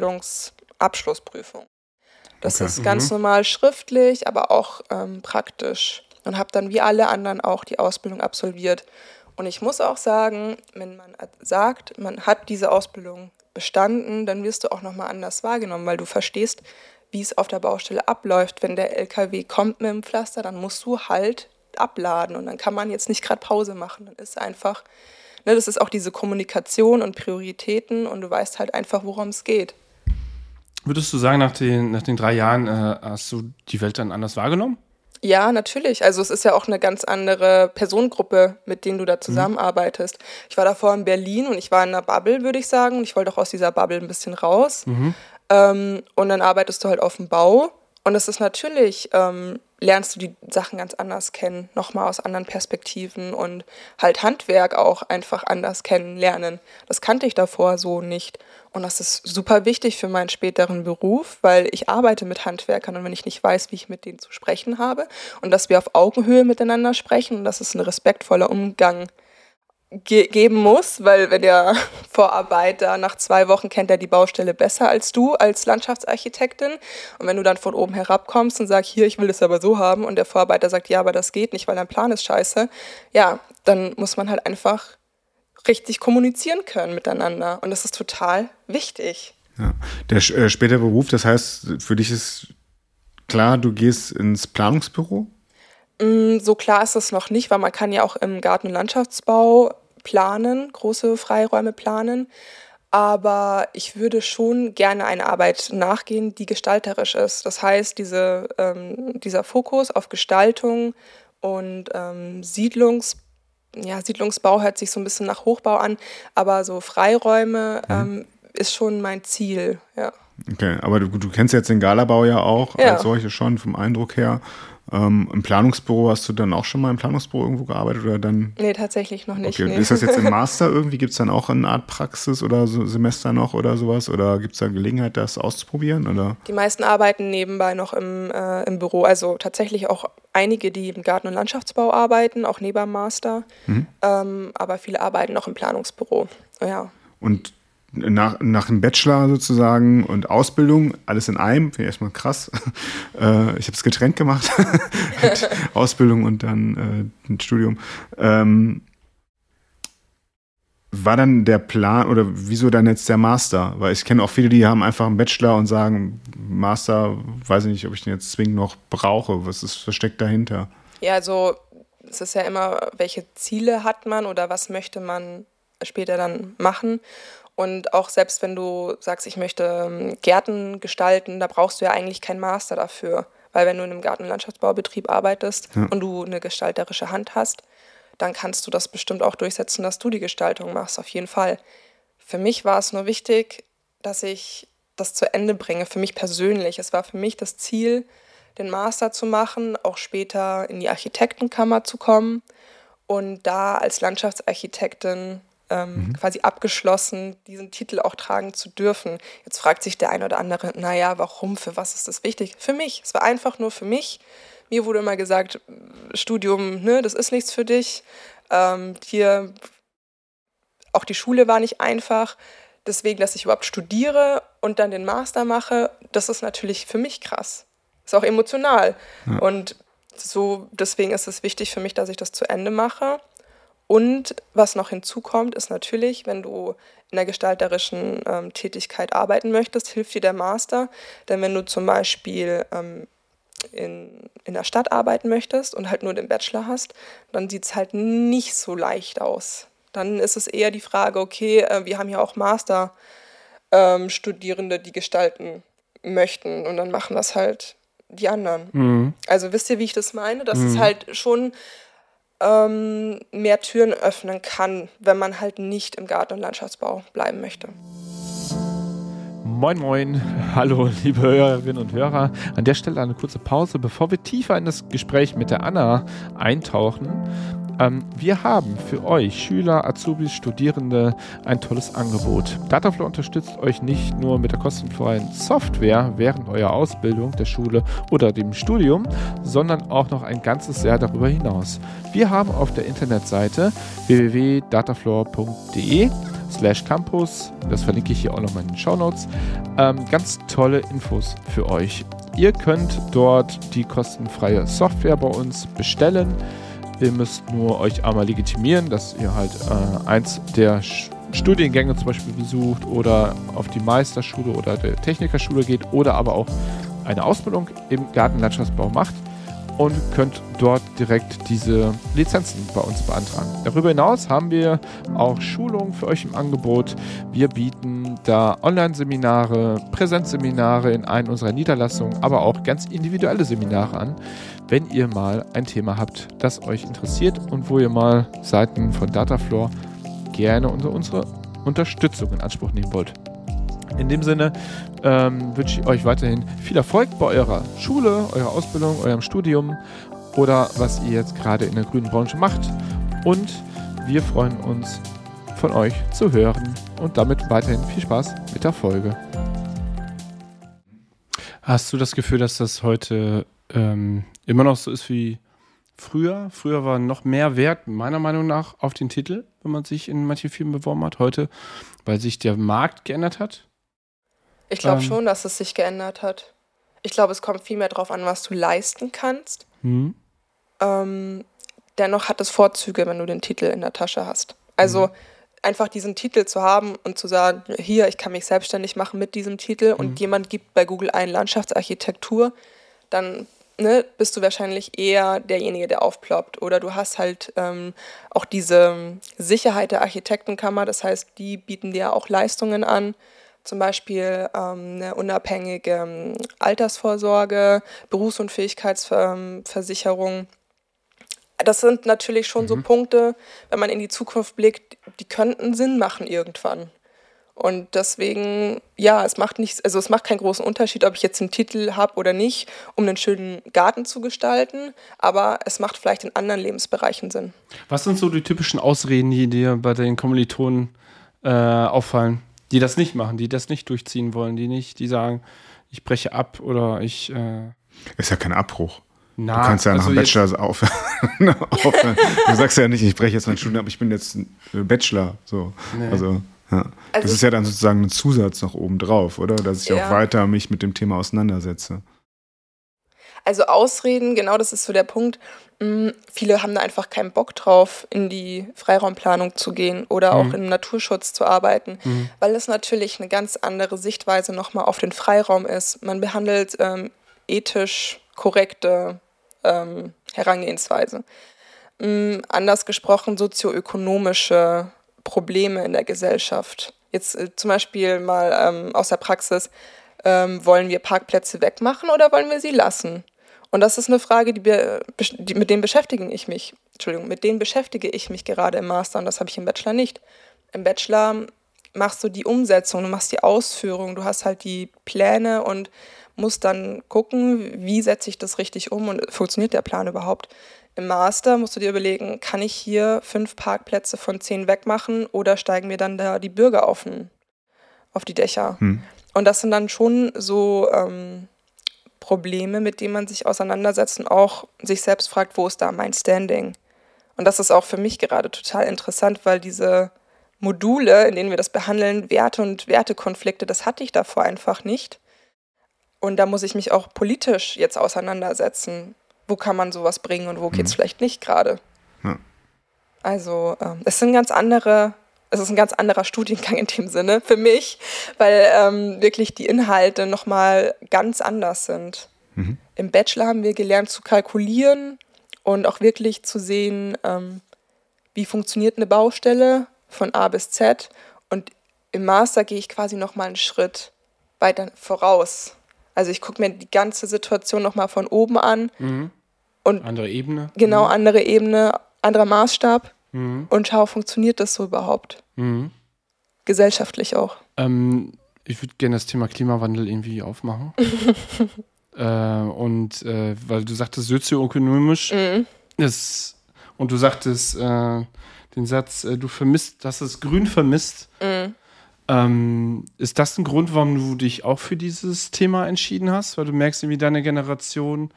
Speaker 1: Ausbildungsabschlussprüfung. Das okay. ist ganz mhm. normal schriftlich, aber auch ähm, praktisch. Und habe dann wie alle anderen auch die Ausbildung absolviert. Und ich muss auch sagen, wenn man sagt, man hat diese Ausbildung bestanden, dann wirst du auch nochmal anders wahrgenommen, weil du verstehst, wie es auf der Baustelle abläuft. Wenn der L K W kommt mit dem Pflaster, dann musst du halt abladen und dann kann man jetzt nicht gerade Pause machen. Dann ist einfach, ne, das ist auch diese Kommunikation und Prioritäten und du weißt halt einfach, worum es geht.
Speaker 4: Würdest du sagen, nach den, nach den drei Jahren äh, hast du die Welt dann anders wahrgenommen?
Speaker 1: Ja, natürlich. Also es ist ja auch eine ganz andere Personengruppe, mit denen du da zusammenarbeitest. Mhm. Ich war davor in Berlin und ich war in einer Bubble, würde ich sagen. Und ich wollte auch aus dieser Bubble ein bisschen raus. Mhm. Ähm, und dann arbeitest du halt auf dem Bau. Und es ist natürlich, ähm, lernst du die Sachen ganz anders kennen, nochmal aus anderen Perspektiven und halt Handwerk auch einfach anders kennenlernen. Das kannte ich davor so nicht. Und das ist super wichtig für meinen späteren Beruf, weil ich arbeite mit Handwerkern und wenn ich nicht weiß, wie ich mit denen zu sprechen habe und dass wir auf Augenhöhe miteinander sprechen und dass es ein respektvoller Umgang ge- geben muss, weil wenn der Vorarbeiter nach zwei Wochen kennt er die Baustelle besser als du als Landschaftsarchitektin und wenn du dann von oben herabkommst und sagst, hier, ich will das aber so haben und der Vorarbeiter sagt, ja, aber das geht nicht, weil dein Plan ist scheiße, ja, dann muss man halt einfach richtig kommunizieren können miteinander und das ist total wichtig.
Speaker 3: Ja. Der äh, spätere Beruf, das heißt, für dich ist klar, du gehst ins Planungsbüro?
Speaker 1: Mm, so klar ist es noch nicht, weil man kann ja auch im Garten- und Landschaftsbau planen, große Freiräume planen, aber ich würde schon gerne einer Arbeit nachgehen, die gestalterisch ist. Das heißt, diese, ähm, dieser Fokus auf Gestaltung und ähm, Siedlungs Ja, Siedlungsbau hört sich so ein bisschen nach Hochbau an, aber so Freiräume mhm. ähm, ist schon mein Ziel, ja.
Speaker 3: Okay, aber du, du kennst jetzt den Galabau ja auch
Speaker 1: ja.
Speaker 3: als solche schon, vom Eindruck her. Ähm, Im Planungsbüro, hast du dann auch schon mal im Planungsbüro irgendwo gearbeitet oder dann?
Speaker 1: Nee, tatsächlich noch nicht.
Speaker 3: Okay,
Speaker 1: nee.
Speaker 3: Ist das jetzt im Master irgendwie? Gibt es dann auch eine Art Praxis oder so Semester noch oder sowas? Oder gibt es da Gelegenheit, das auszuprobieren? Oder?
Speaker 1: Die meisten arbeiten nebenbei noch im, äh, im Büro. Also tatsächlich auch einige, die im Garten- und Landschaftsbau arbeiten, auch neben dem Master. Mhm. Ähm, aber viele arbeiten noch im Planungsbüro. Ja.
Speaker 3: Und nach, nach dem Bachelor sozusagen und Ausbildung, alles in einem, finde ich erstmal krass. äh, ich habe es getrennt gemacht. Ausbildung und dann äh, ein Studium. Ähm, war dann der Plan oder wieso dann jetzt der Master? Weil ich kenne auch viele, die haben einfach einen Bachelor und sagen, Master, weiß ich nicht, ob ich den jetzt zwingend noch brauche. Was ist versteckt dahinter?
Speaker 1: Ja, also es ist ja immer, welche Ziele hat man oder was möchte man später dann machen. Und auch selbst wenn du sagst, ich möchte Gärten gestalten, da brauchst du ja eigentlich keinen Master dafür. Weil wenn du in einem Garten- und Landschaftsbaubetrieb arbeitest ja. und du eine gestalterische Hand hast, dann kannst du das bestimmt auch durchsetzen, dass du die Gestaltung machst, auf jeden Fall. Für mich war es nur wichtig, dass ich das zu Ende bringe, für mich persönlich. Es war für mich das Ziel, den Master zu machen, auch später in die Architektenkammer zu kommen und da als Landschaftsarchitektin ähm, mhm. quasi abgeschlossen, diesen Titel auch tragen zu dürfen. Jetzt fragt sich der eine oder andere, naja, warum, für was ist das wichtig? Für mich, es war einfach nur für mich. Mir wurde immer gesagt, Studium, ne, das ist nichts für dich. Ähm, hier, auch die Schule war nicht einfach. Deswegen, dass ich überhaupt studiere und dann den Master mache, das ist natürlich für mich krass. Ist auch emotional. Ja. Und so, deswegen ist es wichtig für mich, dass ich das zu Ende mache. Und was noch hinzukommt, ist natürlich, wenn du in der gestalterischen ähm, Tätigkeit arbeiten möchtest, hilft dir der Master. Denn wenn du zum Beispiel ähm, in, in der Stadt arbeiten möchtest und halt nur den Bachelor hast, dann sieht es halt nicht so leicht aus. Dann ist es eher die Frage, okay, äh, wir haben ja auch Master-Studierende, ähm, die gestalten möchten und dann machen das halt die anderen. Mhm. Also wisst ihr, wie ich das meine? Dass mhm. es halt schon ähm, mehr Türen öffnen kann, wenn man halt nicht im Garten- und Landschaftsbau bleiben möchte.
Speaker 2: Moin moin, hallo liebe Hörerinnen und Hörer. An der Stelle eine kurze Pause, bevor wir tiefer in das Gespräch mit der Anna eintauchen. Ähm, wir haben für euch, Schüler, Azubis, Studierende, ein tolles Angebot. Dataflow unterstützt euch nicht nur mit der kostenfreien Software während eurer Ausbildung, der Schule oder dem Studium, sondern auch noch ein ganzes Jahr darüber hinaus. Wir haben auf der Internetseite w w w punkt dataflow punkt de slash campus, das verlinke ich hier auch nochmal in den Shownotes, ähm, ganz tolle Infos für euch. Ihr könnt dort die kostenfreie Software bei uns bestellen. Ihr müsst nur euch einmal legitimieren, dass ihr halt äh, eins der Sch- Studiengänge zum Beispiel besucht oder auf die Meisterschule oder der Technikerschule geht oder aber auch eine Ausbildung im Gartenlandschaftsbau macht und könnt dort direkt diese Lizenzen bei uns beantragen. Darüber hinaus haben wir auch Schulungen für euch im Angebot. Wir bieten da Online-Seminare, Präsenzseminare in einer unserer Niederlassungen, aber auch ganz individuelle Seminare an, wenn ihr mal ein Thema habt, das euch interessiert und wo ihr mal Seiten von Dataflow gerne unter unsere Unterstützung in Anspruch nehmen wollt. In dem Sinne ähm, wünsche ich euch weiterhin viel Erfolg bei eurer Schule, eurer Ausbildung, eurem Studium oder was ihr jetzt gerade in der grünen Branche macht. Und wir freuen uns, von euch zu hören und damit weiterhin viel Spaß mit der Folge.
Speaker 4: Hast du das Gefühl, dass das heute ähm, immer noch so ist wie früher? Früher war noch mehr Wert, meiner Meinung nach, auf den Titel, wenn man sich in manchen Filmen beworben hat. Heute, weil sich der Markt geändert hat?
Speaker 1: Ich glaube ähm. schon, dass es sich geändert hat. Ich glaube, es kommt viel mehr darauf an, was du leisten kannst. Mhm. Ähm, dennoch hat es Vorzüge, wenn du den Titel in der Tasche hast. Also mhm. einfach diesen Titel zu haben und zu sagen, hier, ich kann mich selbstständig machen mit diesem Titel mhm. und jemand gibt bei Google ein Landschaftsarchitektur, dann ne, bist du wahrscheinlich eher derjenige, der aufploppt. Oder du hast halt ähm, auch diese Sicherheit der Architektenkammer, das heißt, die bieten dir auch Leistungen an, zum Beispiel ähm, eine unabhängige ähm, Altersvorsorge, Berufsunfähigkeitsversicherung. Das sind natürlich schon mhm. so Punkte, wenn man in die Zukunft blickt, die könnten Sinn machen irgendwann. Und deswegen, ja, es macht nicht, also es macht keinen großen Unterschied, ob ich jetzt einen Titel habe oder nicht, um einen schönen Garten zu gestalten, aber es macht vielleicht in anderen Lebensbereichen Sinn.
Speaker 4: Was sind so die typischen Ausreden, die dir bei den Kommilitonen äh, auffallen, die das nicht machen, die das nicht durchziehen wollen, die nicht, die sagen, ich breche ab oder ich... Äh
Speaker 3: ist ja kein Abbruch.
Speaker 4: Na,
Speaker 3: du kannst ja
Speaker 4: also
Speaker 3: nach dem Bachelor aufhören. aufhören. Du sagst ja nicht, ich breche jetzt mein Studium ab, ich bin jetzt Bachelor. So. Nee. Also, ja. Also das ist ja dann sozusagen ein Zusatz noch oben drauf, oder? Dass ich ja. auch weiter mich mit dem Thema auseinandersetze.
Speaker 1: Also Ausreden, genau das ist so der Punkt. Viele haben da einfach keinen Bock drauf, in die Freiraumplanung zu gehen oder mhm. auch im Naturschutz zu arbeiten, mhm. weil es natürlich eine ganz andere Sichtweise nochmal auf den Freiraum ist. Man behandelt ähm, ethisch korrekte ähm, Herangehensweise. Ähm, anders gesprochen, sozioökonomische Probleme in der Gesellschaft. Jetzt äh, zum Beispiel mal ähm, aus der Praxis, ähm, wollen wir Parkplätze wegmachen oder wollen wir sie lassen? Und das ist eine Frage, die, die, mit denen beschäftige ich mich, Entschuldigung, mit denen beschäftige ich mich gerade im Master und das habe ich im Bachelor nicht. Im Bachelor machst du die Umsetzung, du machst die Ausführung, du hast halt die Pläne und musst dann gucken, wie setze ich das richtig um und funktioniert der Plan überhaupt. Im Master musst du dir überlegen, kann ich hier fünf Parkplätze von zehn wegmachen oder steigen mir dann da die Bürger auf, den, auf die Dächer? Hm. Und das sind dann schon so ähm, Probleme, mit denen man sich auseinandersetzt und auch sich selbst fragt, wo ist da mein Standing? Und das ist auch für mich gerade total interessant, weil diese Module, in denen wir das behandeln, Werte und Wertekonflikte, das hatte ich davor einfach nicht. Und da muss ich mich auch politisch jetzt auseinandersetzen. Wo kann man sowas bringen und wo geht es mhm. vielleicht nicht gerade? Ja. Also ähm, es sind ganz andere, es ist ein ganz anderer Studiengang in dem Sinne für mich, weil ähm, wirklich die Inhalte nochmal ganz anders sind. Mhm. Im Bachelor haben wir gelernt zu kalkulieren und auch wirklich zu sehen, ähm, wie funktioniert eine Baustelle von A bis Z. Und im Master gehe ich quasi nochmal einen Schritt weiter voraus. Also ich gucke mir die ganze Situation nochmal von oben an.
Speaker 4: Mhm.
Speaker 1: Und
Speaker 4: andere Ebene.
Speaker 1: Genau,
Speaker 4: mhm.
Speaker 1: andere Ebene, anderer Maßstab.
Speaker 4: Mhm.
Speaker 1: Und schau, funktioniert das so überhaupt?
Speaker 4: Mhm.
Speaker 1: Gesellschaftlich auch.
Speaker 4: Ähm, ich würde gerne das Thema Klimawandel irgendwie aufmachen. äh, und äh, weil du sagtest sozioökonomisch mhm. ist, und du sagtest äh, den Satz, äh, du vermisst, dass es Grün vermisst.
Speaker 1: Mhm.
Speaker 4: Ähm, ist das ein Grund, warum du dich auch für dieses Thema entschieden hast? Weil du merkst, wie deine Generation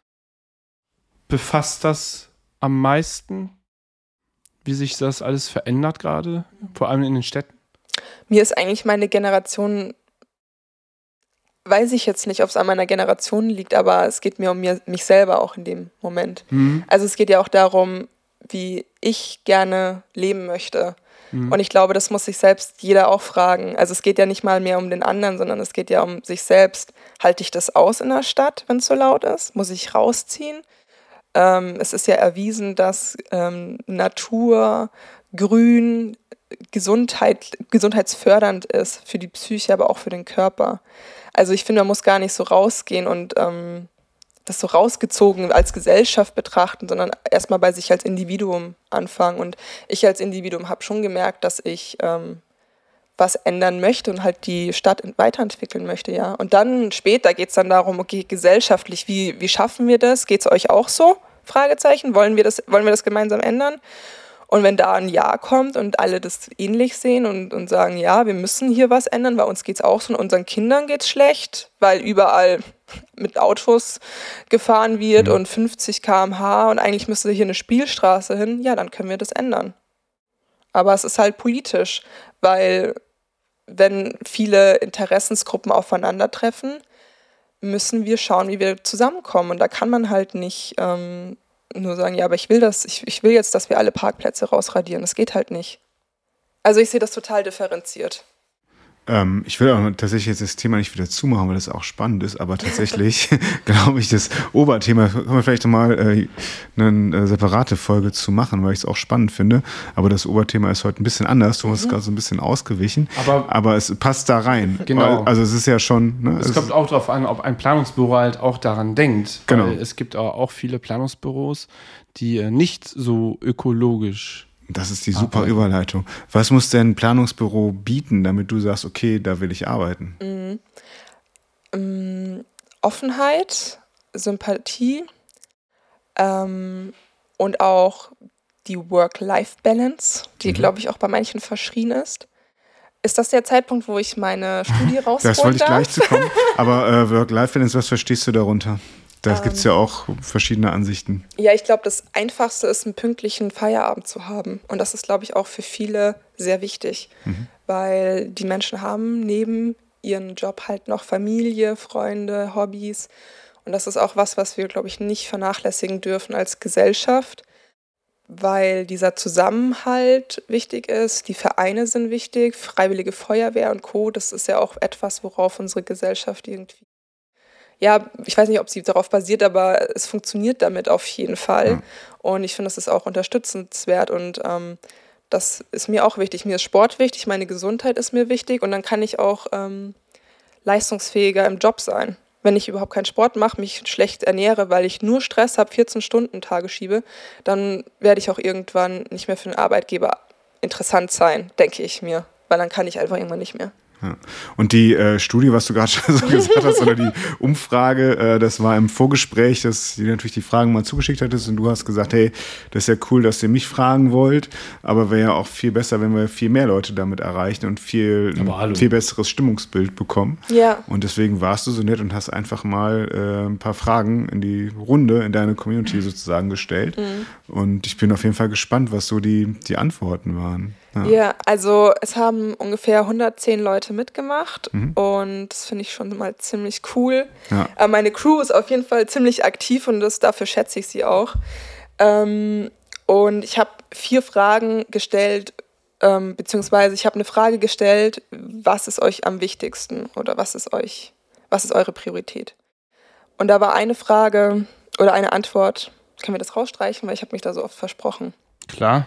Speaker 4: befasst das am meisten? Wie sich das alles verändert gerade, vor allem in den Städten?
Speaker 1: Mir ist eigentlich meine Generation, weiß ich jetzt nicht, ob es an meiner Generation liegt, aber es geht mir um mir, mich selber auch in dem Moment. Mhm. Also es geht ja auch darum, wie ich gerne leben möchte. Mhm. Und ich glaube, das muss sich selbst jeder auch fragen. Also es geht ja nicht mal mehr um den anderen, sondern es geht ja um sich selbst. Halte ich das aus in der Stadt, wenn es so laut ist? Muss ich rausziehen? Ähm, es ist ja erwiesen, dass ähm, Natur, Grün, Gesundheit, gesundheitsfördernd ist für die Psyche, aber auch für den Körper. Also ich finde, man muss gar nicht so rausgehen und ähm, das so rausgezogen als Gesellschaft betrachten, sondern erstmal bei sich als Individuum anfangen. Und ich als Individuum habe schon gemerkt, dass ich ähm, was ändern möchte und halt die Stadt weiterentwickeln möchte, ja. Und dann später geht es dann darum, okay, gesellschaftlich, wie, wie schaffen wir das? Geht es euch auch so? Fragezeichen. Wollen wir das, wollen wir das gemeinsam ändern? Und wenn da ein Ja kommt und alle das ähnlich sehen und, und sagen, ja, wir müssen hier was ändern, bei uns geht es auch so und unseren Kindern geht es schlecht, weil überall mit Autos gefahren wird mhm. und fünfzig Kilometer pro Stunde und eigentlich müsste hier eine Spielstraße hin, ja, dann können wir das ändern. Aber es ist halt politisch, weil wenn viele Interessensgruppen aufeinandertreffen, müssen wir schauen, wie wir zusammenkommen. Und da kann man halt nicht ähm, nur sagen, ja, aber ich will das, ich, ich will jetzt, dass wir alle Parkplätze rausradieren. Das geht halt nicht. Also ich sehe das total differenziert.
Speaker 3: Ähm, ich will auch tatsächlich jetzt das Thema nicht wieder zumachen, weil das auch spannend ist, aber tatsächlich glaube ich, das Oberthema, können wir vielleicht nochmal äh, eine äh, separate Folge zu machen, weil ich es auch spannend finde, aber das Oberthema ist heute ein bisschen anders, du hast mhm. gerade so ein bisschen ausgewichen, aber, aber es passt da rein.
Speaker 4: Genau.
Speaker 3: Weil, also es ist ja schon... Ne,
Speaker 4: es, es kommt auch darauf an, ob ein Planungsbüro halt auch daran denkt,
Speaker 3: genau.
Speaker 4: Weil es gibt auch viele Planungsbüros, die äh, nicht so ökologisch...
Speaker 3: Das ist die super arbeiten. Überleitung. Was muss denn ein Planungsbüro bieten, damit du sagst, okay, da will ich arbeiten?
Speaker 1: Mhm. Ähm, Offenheit, Sympathie ähm, und auch die Work-Life-Balance, die, mhm. glaube ich, auch bei manchen verschrien ist. Ist das der Zeitpunkt, wo ich meine Studie rausholen darf?
Speaker 3: Das wollte ich gleich zu kommen. Aber äh, Work-Life-Balance, was verstehst du darunter? Da ähm, gibt es ja auch verschiedene Ansichten.
Speaker 1: Ja, ich glaube, das Einfachste ist, einen pünktlichen Feierabend zu haben. Und das ist, glaube ich, auch für viele sehr wichtig. Mhm. Weil die Menschen haben neben ihrem Job halt noch Familie, Freunde, Hobbys. Und das ist auch was, was wir, glaube ich, nicht vernachlässigen dürfen als Gesellschaft. Weil dieser Zusammenhalt wichtig ist, die Vereine sind wichtig, Freiwillige Feuerwehr und Co. Das ist ja auch etwas, worauf unsere Gesellschaft irgendwie... Ja, ich weiß nicht, ob sie darauf basiert, aber es funktioniert damit auf jeden Fall. Ja. Und ich finde, das ist auch unterstützenswert und ähm, das ist mir auch wichtig. Mir ist Sport wichtig, meine Gesundheit ist mir wichtig und dann kann ich auch ähm, leistungsfähiger im Job sein. Wenn ich überhaupt keinen Sport mache, mich schlecht ernähre, weil ich nur Stress habe, vierzehn Stunden Tage schiebe, dann werde ich auch irgendwann nicht mehr für den Arbeitgeber interessant sein, denke ich mir. Weil dann kann ich einfach irgendwann nicht mehr.
Speaker 3: Ja. Und die äh, Studie, was du gerade schon so gesagt hast, oder die Umfrage, äh, das war im Vorgespräch, dass die natürlich die Fragen mal zugeschickt hattest und du hast gesagt, hey, das ist ja cool, dass ihr mich fragen wollt, aber wäre ja auch viel besser, wenn wir viel mehr Leute damit erreichen und viel, ein viel besseres Stimmungsbild bekommen.
Speaker 1: Ja.
Speaker 3: Und deswegen warst du so nett und hast einfach mal äh, ein paar Fragen in die Runde, in deine Community sozusagen gestellt. Mhm. Und ich bin auf jeden Fall gespannt, was so die, die Antworten waren.
Speaker 1: Ja. ja, also es haben ungefähr hundertzehn Leute mitgemacht mhm. und das finde ich schon mal ziemlich cool. Ja. Äh, meine Crew ist auf jeden Fall ziemlich aktiv und das, dafür schätze ich sie auch. Ähm, und ich habe vier Fragen gestellt, ähm, beziehungsweise ich habe eine Frage gestellt, was ist euch am wichtigsten oder was ist euch, was ist eure Priorität? Und da war eine Frage oder eine Antwort, können wir das rausstreichen, weil ich habe mich da so oft versprochen.
Speaker 4: Klar.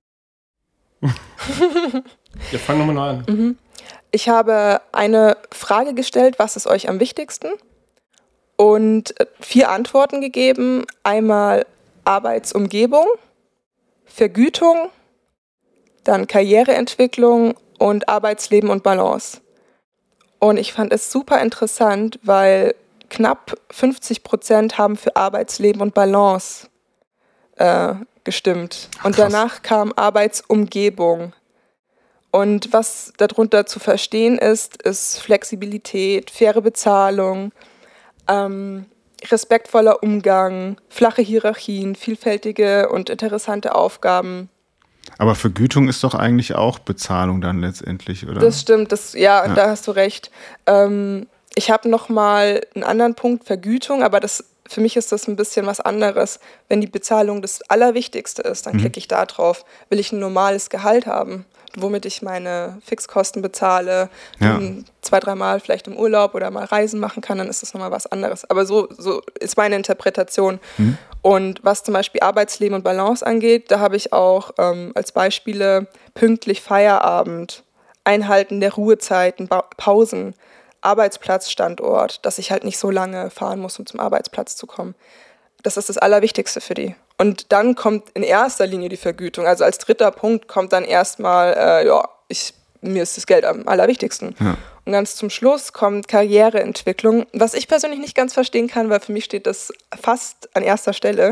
Speaker 4: Ja, fang nochmal neu an.
Speaker 1: Mhm. Ich habe eine Frage gestellt, was ist euch am wichtigsten? Und vier Antworten gegeben. Einmal Arbeitsumgebung, Vergütung, dann Karriereentwicklung und Arbeitsleben und Balance. Und ich fand es super interessant, weil knapp fünfzig Prozent haben für Arbeitsleben und Balance äh, gestimmt. Und Krass. Danach kam Arbeitsumgebung. Und was darunter zu verstehen ist, ist Flexibilität, faire Bezahlung, ähm, respektvoller Umgang, flache Hierarchien, vielfältige und interessante Aufgaben.
Speaker 3: Aber Vergütung ist doch eigentlich auch Bezahlung dann letztendlich, oder?
Speaker 1: Das stimmt, das, ja, ja. Da hast du recht. Ähm, ich habe noch mal einen anderen Punkt, Vergütung, aber das für mich ist das ein bisschen was anderes. Wenn die Bezahlung das Allerwichtigste ist, dann mhm. klicke ich da drauf. Will ich ein normales Gehalt haben, womit ich meine Fixkosten bezahle, ja. zwei, dreimal vielleicht im Urlaub oder mal Reisen machen kann, dann ist das nochmal was anderes. Aber so, so ist meine Interpretation. Mhm. Und was zum Beispiel Arbeitsleben und Balance angeht, da habe ich auch ähm, als Beispiele pünktlich Feierabend, Einhalten der Ruhezeiten, ba- Pausen, Arbeitsplatzstandort, dass ich halt nicht so lange fahren muss, um zum Arbeitsplatz zu kommen. Das ist das Allerwichtigste für die. Und dann kommt in erster Linie die Vergütung. Also als dritter Punkt kommt dann erstmal, äh, ja, ich, mir ist das Geld am allerwichtigsten. Ja. Und ganz zum Schluss kommt Karriereentwicklung, was ich persönlich nicht ganz verstehen kann, weil für mich steht das fast an erster Stelle.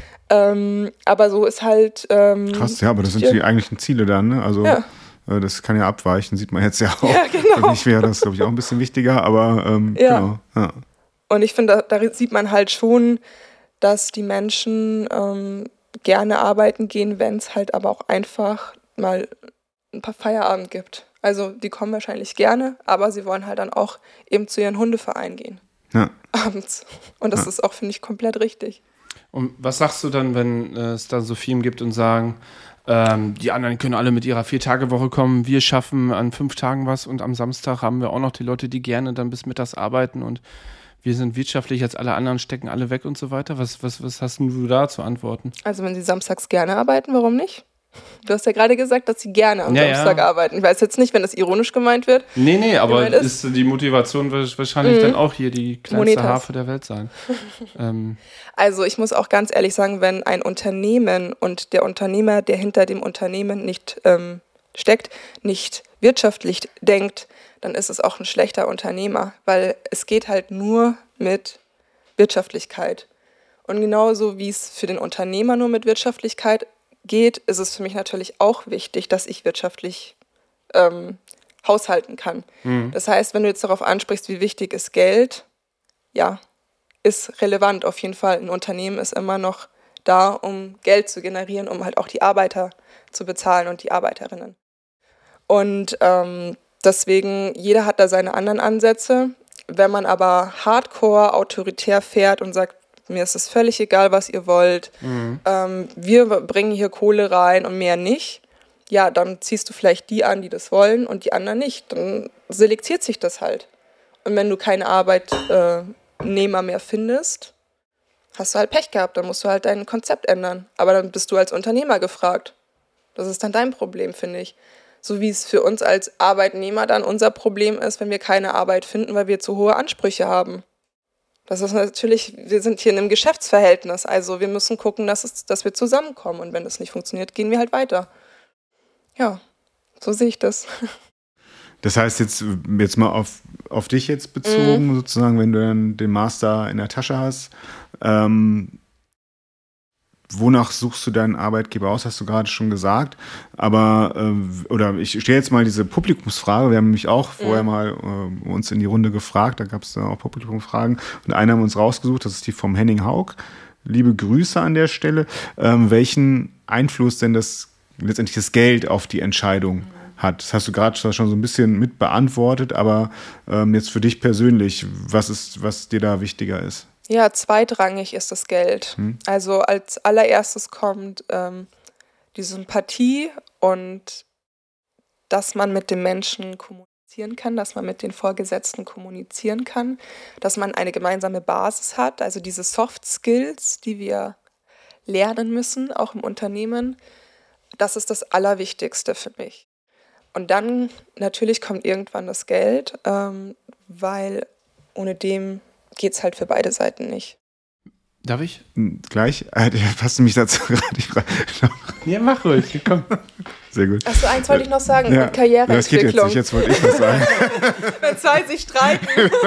Speaker 1: Ähm, aber so ist halt... Ähm,
Speaker 3: Krass, ja, aber das sind die eigentlichen Ziele dann, ne? Also ja. äh, das kann ja abweichen, sieht man jetzt ja auch.
Speaker 1: Ja, genau.
Speaker 3: Für mich wäre das, glaube ich, auch ein bisschen wichtiger, aber ähm,
Speaker 1: ja.
Speaker 3: genau. Ja.
Speaker 1: Und ich finde, da, da sieht man halt schon, dass die Menschen ähm, gerne arbeiten gehen, wenn es halt aber auch einfach mal ein paar Feierabend gibt. Also die kommen wahrscheinlich gerne, aber sie wollen halt dann auch eben zu ihren Hundeverein gehen. Ja. Abends. Und das ja. ist auch, finde ich, komplett richtig.
Speaker 4: Und was sagst du dann, wenn äh, es dann so Firmen gibt und sagen, ähm, die anderen können alle mit ihrer Vier-Tage-Woche kommen, wir schaffen an fünf Tagen was und am Samstag haben wir auch noch die Leute, die gerne dann bis mittags arbeiten und wir sind wirtschaftlich als alle anderen, stecken alle weg und so weiter. Was, was, was hast du da zu antworten?
Speaker 1: Also wenn sie samstags gerne arbeiten, warum nicht? Du hast ja gerade gesagt, dass sie gerne am ja, Samstag ja. arbeiten. Ich weiß jetzt nicht, wenn das ironisch gemeint wird.
Speaker 4: Nee, nee, aber ist. ist die Motivation wahrscheinlich mhm. dann auch hier die kleinste Monetas. Harfe der Welt sein. ähm.
Speaker 1: Also ich muss auch ganz ehrlich sagen, wenn ein Unternehmen und der Unternehmer, der hinter dem Unternehmen nicht ähm, steckt, nicht wirtschaftlich denkt, dann ist es auch ein schlechter Unternehmer, weil es geht halt nur mit Wirtschaftlichkeit. Und genauso wie es für den Unternehmer nur mit Wirtschaftlichkeit geht, ist es für mich natürlich auch wichtig, dass ich wirtschaftlich ähm, haushalten kann. Mhm. Das heißt, wenn du jetzt darauf ansprichst, wie wichtig ist Geld, ja, ist relevant auf jeden Fall. Ein Unternehmen ist immer noch da, um Geld zu generieren, um halt auch die Arbeiter zu bezahlen und die Arbeiterinnen. Und ähm, deswegen, jeder hat da seine anderen Ansätze. Wenn man aber hardcore autoritär fährt und sagt, mir ist es völlig egal, was ihr wollt, mhm. ähm, wir bringen hier Kohle rein und mehr nicht, ja, dann ziehst du vielleicht die an, die das wollen und die anderen nicht. Dann selektiert sich das halt. Und wenn du keine Arbeitnehmer mehr findest, hast du halt Pech gehabt, dann musst du halt dein Konzept ändern. Aber dann bist du als Unternehmer gefragt. Das ist dann dein Problem, finde ich. So wie es für uns als Arbeitnehmer dann unser Problem ist, wenn wir keine Arbeit finden, weil wir zu hohe Ansprüche haben. Das ist natürlich, wir sind hier in einem Geschäftsverhältnis, also wir müssen gucken, dass, es, dass wir zusammenkommen und wenn das nicht funktioniert, gehen wir halt weiter. Ja, so sehe ich das.
Speaker 3: Das heißt, jetzt, jetzt mal auf, auf dich jetzt bezogen, mhm. sozusagen, wenn du dann den Master in der Tasche hast, ähm, wonach suchst du deinen Arbeitgeber aus, hast du gerade schon gesagt. Aber, äh, oder ich stelle jetzt mal diese Publikumsfrage. Wir haben nämlich auch mhm. vorher mal äh, uns in die Runde gefragt, da gab es dann auch Publikumsfragen. Und eine haben wir uns rausgesucht, das ist die vom Henning Haug. Liebe Grüße an der Stelle. Ähm, welchen Einfluss denn das letztendlich das Geld auf die Entscheidung mhm. hat? Das hast du gerade schon so ein bisschen mit beantwortet, aber ähm, jetzt für dich persönlich, was ist, was dir da wichtiger ist?
Speaker 1: Ja, zweitrangig ist das Geld. Hm. Also als allererstes kommt ähm, die Sympathie und dass man mit dem Menschen kommunizieren kann, dass man mit den Vorgesetzten kommunizieren kann, dass man eine gemeinsame Basis hat, also diese Soft Skills, die wir lernen müssen, auch im Unternehmen. Das ist das Allerwichtigste für mich. Und dann natürlich kommt irgendwann das Geld, ähm, weil ohne dem geht es halt für beide Seiten nicht.
Speaker 4: Darf ich?
Speaker 3: Gleich? Äh, hast du mich dazu gerade die Frage?
Speaker 4: Ja, mach ruhig, komm.
Speaker 3: Sehr gut.
Speaker 1: Achso, eins wollte ich noch sagen,
Speaker 3: ja.
Speaker 1: Karriereentwicklung.
Speaker 3: Das geht jetzt nicht, jetzt wollte ich was sagen.
Speaker 1: Wenn zwei sich streiten.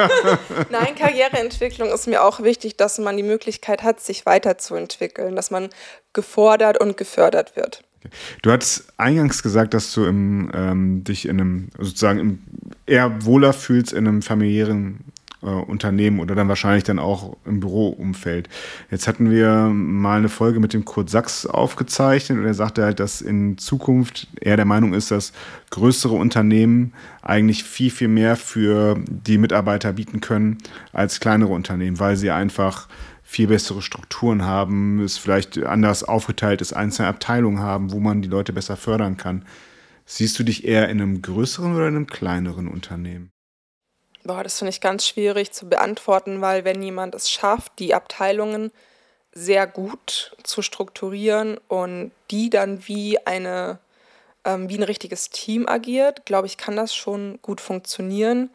Speaker 1: Nein, Karriereentwicklung ist mir auch wichtig, dass man die Möglichkeit hat, sich weiterzuentwickeln, dass man gefordert und gefördert wird.
Speaker 3: Du hattest eingangs gesagt, dass du im, ähm, dich in einem, sozusagen im, eher wohler fühlst in einem familiären äh, Unternehmen oder dann wahrscheinlich dann auch im Büroumfeld. Jetzt hatten wir mal eine Folge mit dem Kurt Sachs aufgezeichnet und er sagte halt, dass in Zukunft er der Meinung ist, dass größere Unternehmen eigentlich viel, viel mehr für die Mitarbeiter bieten können als kleinere Unternehmen, weil sie einfach viel bessere Strukturen haben, es vielleicht anders aufgeteilt ist, einzelne Abteilungen haben, wo man die Leute besser fördern kann. Siehst du dich eher in einem größeren oder in einem kleineren Unternehmen?
Speaker 1: Boah, das finde ich ganz schwierig zu beantworten, weil wenn jemand es schafft, die Abteilungen sehr gut zu strukturieren und die dann wie eine ähm, wie ein richtiges Team agiert, glaube ich, kann das schon gut funktionieren.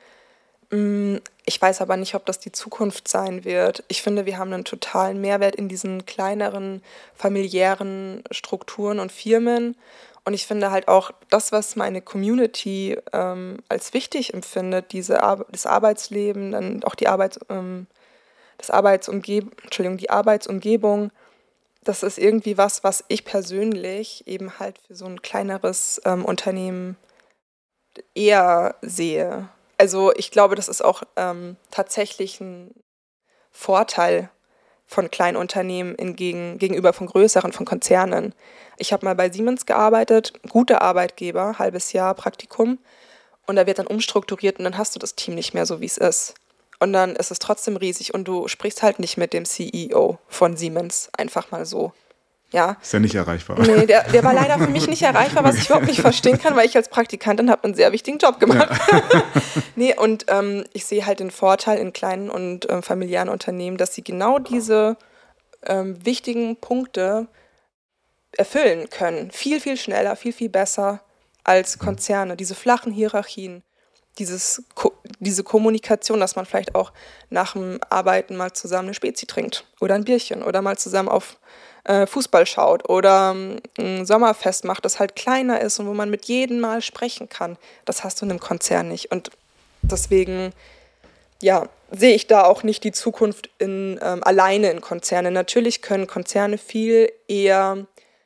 Speaker 1: Ich weiß aber nicht, ob das die Zukunft sein wird. Ich finde, wir haben einen totalen Mehrwert in diesen kleineren, familiären Strukturen und Firmen. Und ich finde halt auch das, was meine Community ähm, als wichtig empfindet, diese Ar- das Arbeitsleben, dann auch die Arbeits, ähm, das Arbeitsumgebung, Entschuldigung, die Arbeitsumgebung, das ist irgendwie was, was ich persönlich eben halt für so ein kleineres ähm, Unternehmen eher sehe. Also ich glaube, das ist auch ähm, tatsächlich ein Vorteil von Kleinunternehmen hingegen, gegenüber von größeren, von Konzernen. Ich habe mal bei Siemens gearbeitet, guter Arbeitgeber, halbes Jahr Praktikum. Und da wird dann umstrukturiert und dann hast du das Team nicht mehr so, wie es ist. Und dann ist es trotzdem riesig und du sprichst halt nicht mit dem C E O von Siemens, einfach mal so. Ja.
Speaker 3: Ist ja nicht erreichbar.
Speaker 1: Nee, der, der war leider für mich nicht erreichbar, was ich überhaupt nicht verstehen kann, weil ich als Praktikantin habe einen sehr wichtigen Job gemacht. Ja. Nee, und ähm, ich sehe halt den Vorteil in kleinen und ähm, familiären Unternehmen, dass sie genau diese ähm, wichtigen Punkte erfüllen können. Viel, viel schneller, viel, viel besser als Konzerne. Diese flachen Hierarchien, dieses, Ko- diese Kommunikation, dass man vielleicht auch nach dem Arbeiten mal zusammen eine Spezi trinkt oder ein Bierchen oder mal zusammen auf Fußball schaut oder ein Sommerfest macht, das halt kleiner ist und wo man mit jedem mal sprechen kann. Das hast du in einem Konzern nicht. Und deswegen, ja, sehe ich da auch nicht die Zukunft in, ähm, alleine in Konzernen. Natürlich können Konzerne viel eher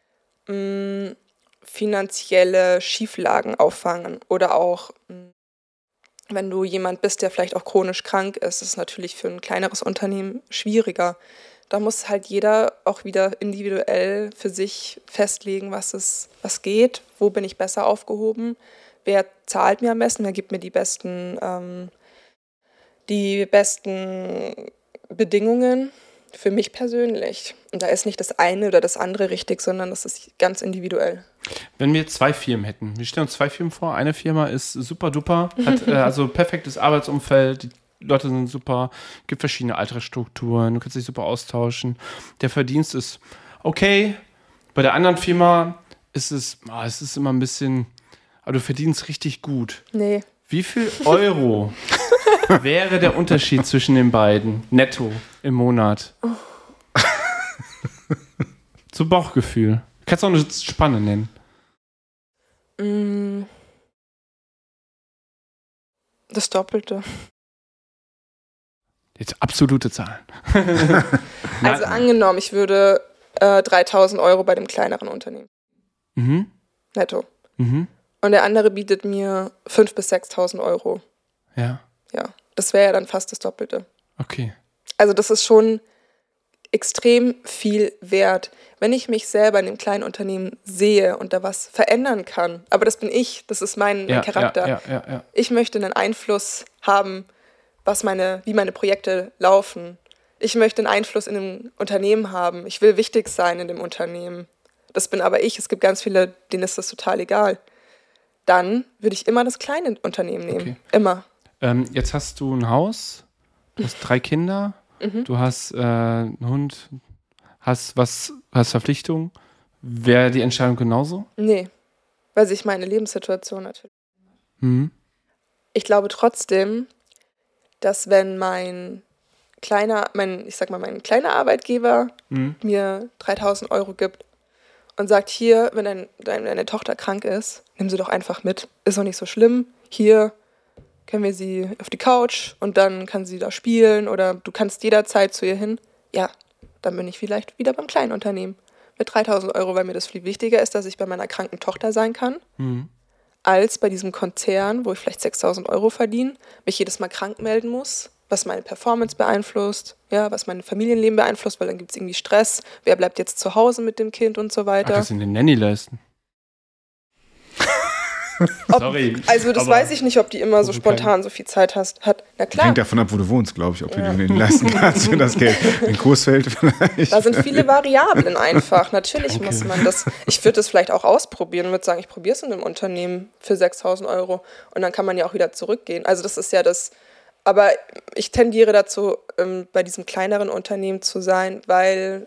Speaker 1: mh, finanzielle Schieflagen auffangen oder auch, mh, wenn du jemand bist, der vielleicht auch chronisch krank ist, ist es natürlich für ein kleineres Unternehmen schwieriger. Da muss halt jeder auch wieder individuell für sich festlegen, was es, was geht, wo bin ich besser aufgehoben, wer zahlt mir am besten, wer gibt mir die besten, ähm, die besten Bedingungen für mich persönlich. Und da ist nicht das eine oder das andere richtig, sondern das ist ganz individuell.
Speaker 4: Wenn wir zwei Firmen hätten, wir stellen uns zwei Firmen vor, eine Firma ist super duper, hat äh, also perfektes Arbeitsumfeld, die Leute sind super, gibt verschiedene Altersstrukturen, du kannst dich super austauschen. Der Verdienst ist okay. Bei der anderen Firma ist es, oh, es ist immer ein bisschen, aber du verdienst richtig gut.
Speaker 1: Nee.
Speaker 4: Wie viel Euro wäre der Unterschied zwischen den beiden netto im Monat? Oh. Zu Bauchgefühl. Kannst du auch eine Spanne nennen?
Speaker 1: Mm. Das Doppelte.
Speaker 4: Jetzt absolute Zahlen.
Speaker 1: Also angenommen, ich würde äh, dreitausend Euro bei dem kleineren Unternehmen.
Speaker 4: Mhm.
Speaker 1: Netto.
Speaker 4: Mhm.
Speaker 1: Und der andere bietet mir fünftausend bis sechstausend Euro.
Speaker 4: Ja.
Speaker 1: Ja, das wäre ja dann fast das Doppelte.
Speaker 4: Okay.
Speaker 1: Also das ist schon extrem viel wert, wenn ich mich selber in dem kleinen Unternehmen sehe und da was verändern kann. Aber das bin ich, das ist mein,
Speaker 4: Ja,
Speaker 1: mein Charakter.
Speaker 4: Ja, ja, ja, ja.
Speaker 1: Ich möchte einen Einfluss haben, was meine, wie meine Projekte laufen. Ich möchte einen Einfluss in dem Unternehmen haben. Ich will wichtig sein in dem Unternehmen. Das bin aber ich. Es gibt ganz viele, denen ist das total egal. Dann würde ich immer das kleine Unternehmen nehmen.
Speaker 4: Okay.
Speaker 1: Immer.
Speaker 4: Ähm, jetzt hast du ein Haus, du hast drei Kinder,
Speaker 1: Mhm.
Speaker 4: du hast äh, einen Hund, hast was, hast Verpflichtungen. Wäre die Entscheidung genauso?
Speaker 1: Nee, weil sich meine Lebenssituation natürlich.
Speaker 4: Mhm.
Speaker 1: Ich glaube trotzdem, dass wenn mein kleiner, mein, ich sag mal, mein kleiner Arbeitgeber
Speaker 4: Mhm.
Speaker 1: mir dreitausend Euro gibt und sagt, hier, wenn dein, dein, deine Tochter krank ist, nimm sie doch einfach mit. Ist doch nicht so schlimm. Hier können wir sie auf die Couch und dann kann sie da spielen oder du kannst jederzeit zu ihr hin. Ja, dann bin ich vielleicht wieder beim kleinen Unternehmen mit dreitausend Euro, weil mir das viel wichtiger ist, dass ich bei meiner kranken Tochter sein kann,
Speaker 4: Mhm.
Speaker 1: als bei diesem Konzern, wo ich vielleicht sechstausend Euro verdiene, mich jedes Mal krank melden muss, was meine Performance beeinflusst, ja, was mein Familienleben beeinflusst, weil dann gibt es irgendwie Stress, wer bleibt jetzt zu Hause mit dem Kind und so
Speaker 4: Ach,
Speaker 1: weiter.
Speaker 4: das in den Nanny leisten.
Speaker 1: Ob,
Speaker 4: Sorry,
Speaker 1: also das
Speaker 4: aber-
Speaker 1: weiß ich nicht, ob die immer so
Speaker 4: Wo du
Speaker 1: spontan so viel Zeit hast, hat. Na klar,
Speaker 3: Hängt davon ab, wo du wohnst, glaube ich, ob du dir den leisten kannst für das Geld. In Coesfeld vielleicht.
Speaker 1: da sind viele Variablen einfach. Natürlich
Speaker 4: Danke.
Speaker 1: muss man das, ich würde das vielleicht auch ausprobieren und würde sagen, ich probiere es in einem Unternehmen für sechstausend Euro und dann kann man ja auch wieder zurückgehen. Also das ist ja das, aber ich tendiere dazu, ähm, bei diesem kleineren Unternehmen zu sein, weil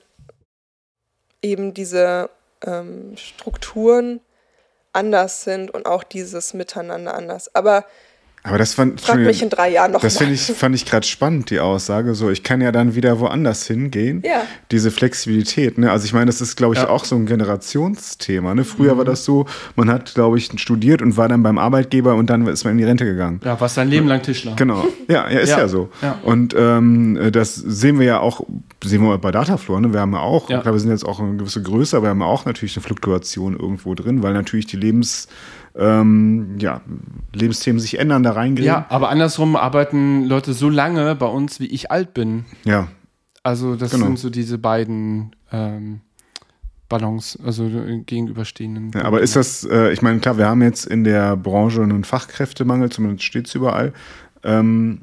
Speaker 1: eben diese ähm, Strukturen anders sind und auch dieses Miteinander anders. Aber
Speaker 3: Aber das fand,
Speaker 1: frag mich in drei Jahren noch
Speaker 3: das
Speaker 1: mal.
Speaker 3: finde ich, fand ich gerade spannend, die Aussage. So, ich kann ja dann wieder woanders hingehen.
Speaker 1: Ja.
Speaker 3: Diese Flexibilität. Ne? Also ich meine, das ist, glaube ich,
Speaker 4: Ja.
Speaker 3: auch so ein Generationsthema. Ne? Früher
Speaker 1: Mhm.
Speaker 3: war das so, man hat, glaube ich, studiert und war dann beim Arbeitgeber und dann ist man in die Rente gegangen.
Speaker 4: Ja, warst dein Leben lang Tischler.
Speaker 3: Genau, ja, ja ist ja,
Speaker 4: Ja.
Speaker 3: so.
Speaker 4: Ja.
Speaker 3: Und ähm, das sehen wir ja auch, sehen wir bei Datafloor, ne? Wir haben ja auch,
Speaker 4: Ja.
Speaker 3: klar, wir sind jetzt auch eine gewisse Größe, aber wir haben auch natürlich eine Fluktuation irgendwo drin, weil natürlich die Lebens, ähm, ja, Lebensthemen sich ändern, da reingehen.
Speaker 4: Ja, aber andersrum arbeiten Leute so lange bei uns, wie ich alt bin.
Speaker 3: Ja.
Speaker 4: Also das
Speaker 3: Genau.
Speaker 4: sind so diese beiden ähm, Ballons, also gegenüberstehenden.
Speaker 3: Ja, aber ist das, äh, ich meine, klar, wir haben jetzt in der Branche einen Fachkräftemangel, zumindest steht es überall. Ähm,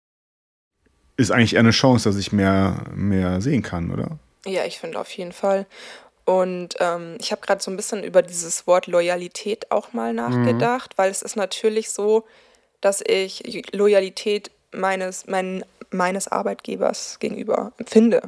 Speaker 3: ist eigentlich eher eine Chance, dass ich mehr, mehr sehen kann, oder?
Speaker 1: Ja, ich finde auf jeden Fall. Und ähm, ich habe gerade so ein bisschen über dieses Wort Loyalität auch mal nachgedacht, weil es ist natürlich so, dass ich Loyalität meines, mein, meines Arbeitgebers gegenüber empfinde.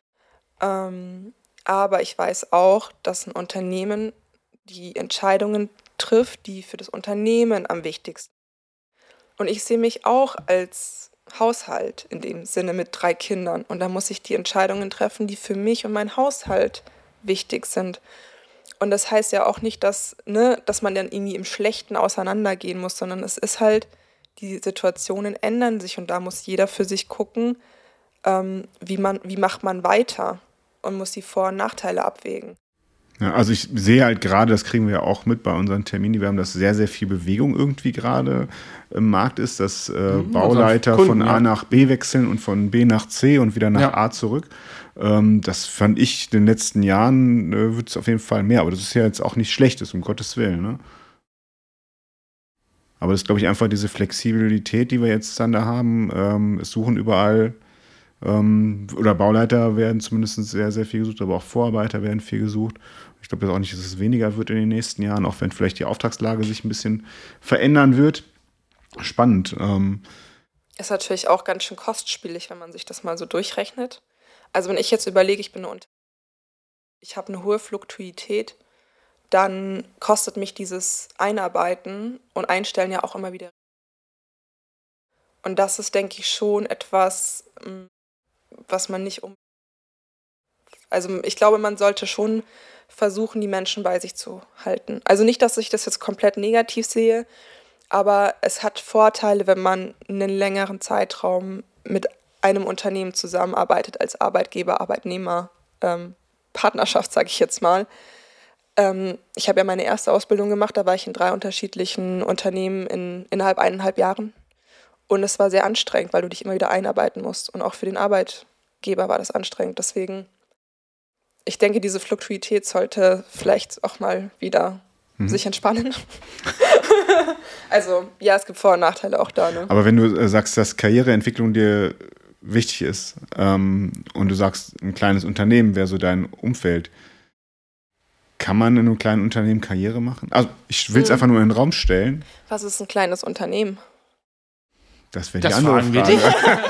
Speaker 1: Ähm, aber ich weiß auch, dass ein Unternehmen die Entscheidungen trifft, die für das Unternehmen am wichtigsten sind. Und ich sehe mich auch als Haushalt in dem Sinne mit drei Kindern. Und da muss ich die Entscheidungen treffen, die für mich und meinen Haushalt wichtig sind. Und das heißt ja auch nicht, dass, ne, dass man dann irgendwie im Schlechten auseinandergehen muss, sondern es ist halt, die Situationen ändern sich und da muss jeder für sich gucken, ähm, wie, man, wie macht man weiter und muss die Vor- und Nachteile abwägen.
Speaker 3: Ja, also ich sehe halt gerade, das kriegen wir ja auch mit bei unseren Terminen, wir haben, dass sehr, sehr viel Bewegung irgendwie gerade im Markt ist, dass äh,
Speaker 4: Mhm,
Speaker 3: Bauleiter
Speaker 4: unseren Kunden,
Speaker 3: von A
Speaker 4: ja.
Speaker 3: nach B wechseln und von B nach C und wieder nach
Speaker 4: Ja.
Speaker 3: A zurück. Ähm, das fand ich in den letzten Jahren, äh, wird es auf jeden Fall mehr, aber das ist ja jetzt auch nicht Schlechtes, um Gottes Willen, ne? Aber das ist, glaube ich, einfach diese Flexibilität, die wir jetzt dann da haben. Ähm, es suchen überall, ähm, oder Bauleiter werden zumindest sehr, sehr viel gesucht, aber auch Vorarbeiter werden viel gesucht. Ich glaube jetzt auch nicht, dass es weniger wird in den nächsten Jahren, auch wenn vielleicht die Auftragslage sich ein bisschen verändern wird. Spannend. Ähm,
Speaker 1: Ist natürlich auch ganz schön kostspielig, wenn man sich das mal so durchrechnet. Also wenn ich jetzt überlege, ich bin eine Unter- ich habe eine hohe Fluktuität, dann kostet mich dieses Einarbeiten und Einstellen ja auch immer wieder. Und das ist, denke ich, schon etwas, mm, was man nicht um. Also ich glaube, man sollte schon versuchen, die Menschen bei sich zu halten. Also nicht, dass ich das jetzt komplett negativ sehe, aber es hat Vorteile, wenn man einen längeren Zeitraum mit einem Unternehmen zusammenarbeitet als Arbeitgeber, Arbeitnehmer, ähm, Partnerschaft, sage ich jetzt mal. Ähm, ich habe ja meine erste Ausbildung gemacht, da war ich in drei unterschiedlichen Unternehmen in, innerhalb eineinhalb Jahren. Und es war sehr anstrengend, weil du dich immer wieder einarbeiten musst. Und auch für den Arbeitgeber war das anstrengend. Deswegen, ich denke, diese Fluidität sollte vielleicht auch mal wieder mhm. sich entspannen. Also, ja, es gibt Vor- und Nachteile auch da. Ne?
Speaker 3: Aber wenn du äh, sagst, dass Karriereentwicklung dir wichtig ist ähm, und du sagst, ein kleines Unternehmen wäre so dein Umfeld, kann man in einem kleinen Unternehmen Karriere machen? Also, ich will es mhm. einfach nur in den Raum stellen.
Speaker 1: Was ist ein kleines Unternehmen?
Speaker 3: Das wäre die das andere Frage.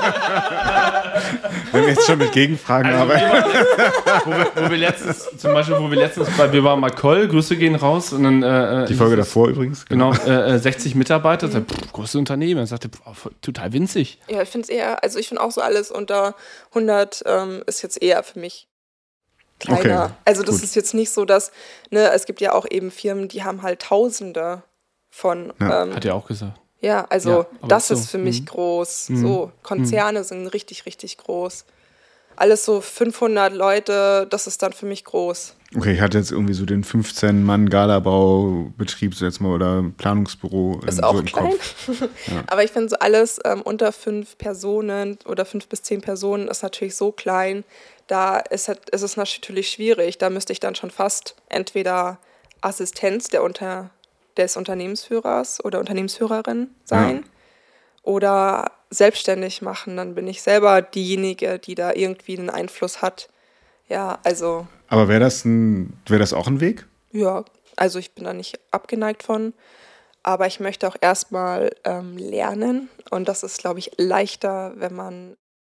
Speaker 3: Wenn wir jetzt schon mit Gegenfragen
Speaker 4: also,
Speaker 3: arbeiten.
Speaker 4: Wo wir, wo wir letztens, zum Beispiel, wo wir letztens bei Wir waren mal Koll, Grüße gehen raus. Und dann, äh,
Speaker 3: die Folge davor übrigens.
Speaker 4: Genau, äh, sechzig Mitarbeiter, mhm. pff, großes Unternehmen. Er sagte, pff, total winzig.
Speaker 1: Ja, ich finde es eher, also ich finde auch so alles unter hundert ähm, ist jetzt eher für mich kleiner. Okay, also das gut. ist jetzt nicht so, dass, ne, es gibt ja auch eben Firmen, die haben halt Tausende von.
Speaker 3: Ja.
Speaker 1: Ähm,
Speaker 4: Hat er auch gesagt.
Speaker 1: Ja, also ja, das
Speaker 4: so.
Speaker 1: ist für mich
Speaker 4: mhm.
Speaker 1: groß.
Speaker 4: Mhm.
Speaker 1: So, Konzerne mhm. sind richtig, richtig groß. Alles so fünfhundert Leute, das ist dann für mich groß.
Speaker 3: Okay, ich hatte jetzt irgendwie so den fünfzehn Mann Galabau-Betrieb so jetzt mal oder Planungsbüro
Speaker 1: ist
Speaker 3: in,
Speaker 1: auch
Speaker 3: so im
Speaker 1: klein.
Speaker 3: Kopf. Ja.
Speaker 1: Aber ich finde so alles ähm, unter fünf Personen oder fünf bis zehn Personen ist natürlich so klein. Da ist, halt, ist es natürlich schwierig. Da müsste ich dann schon fast entweder Assistenz der unter des Unternehmensführers oder Unternehmensführerin sein ja. oder selbstständig machen. Dann bin ich selber diejenige, die da irgendwie einen Einfluss hat. Ja, also.
Speaker 3: Aber wäre das, wär das auch ein Weg?
Speaker 1: Ja, also ich bin da nicht abgeneigt von. Aber ich möchte auch erstmal ähm, lernen. Und das ist, glaube ich, leichter, wenn man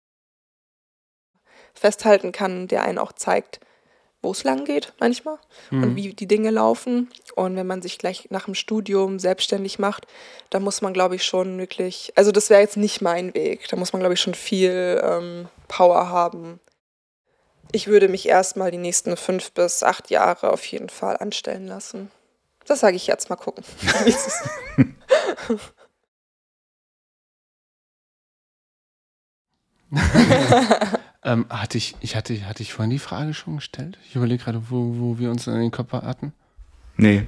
Speaker 1: festhalten kann, der einen auch zeigt, wo es lang geht manchmal mhm. und wie die Dinge laufen. Und wenn man sich gleich nach dem Studium selbstständig macht, dann muss man, glaube ich, schon wirklich, also das wäre jetzt nicht mein Weg, da muss man, glaube ich, schon viel ähm, Power haben. Ich würde mich erstmal die nächsten fünf bis acht Jahre auf jeden Fall anstellen lassen. Das sage ich jetzt, mal gucken.
Speaker 4: Ähm, hatte ich, ich hatte, hatte ich vorhin die Frage schon gestellt? Ich überlege gerade, wo, wo wir uns in den Kopf hatten.
Speaker 3: Nee.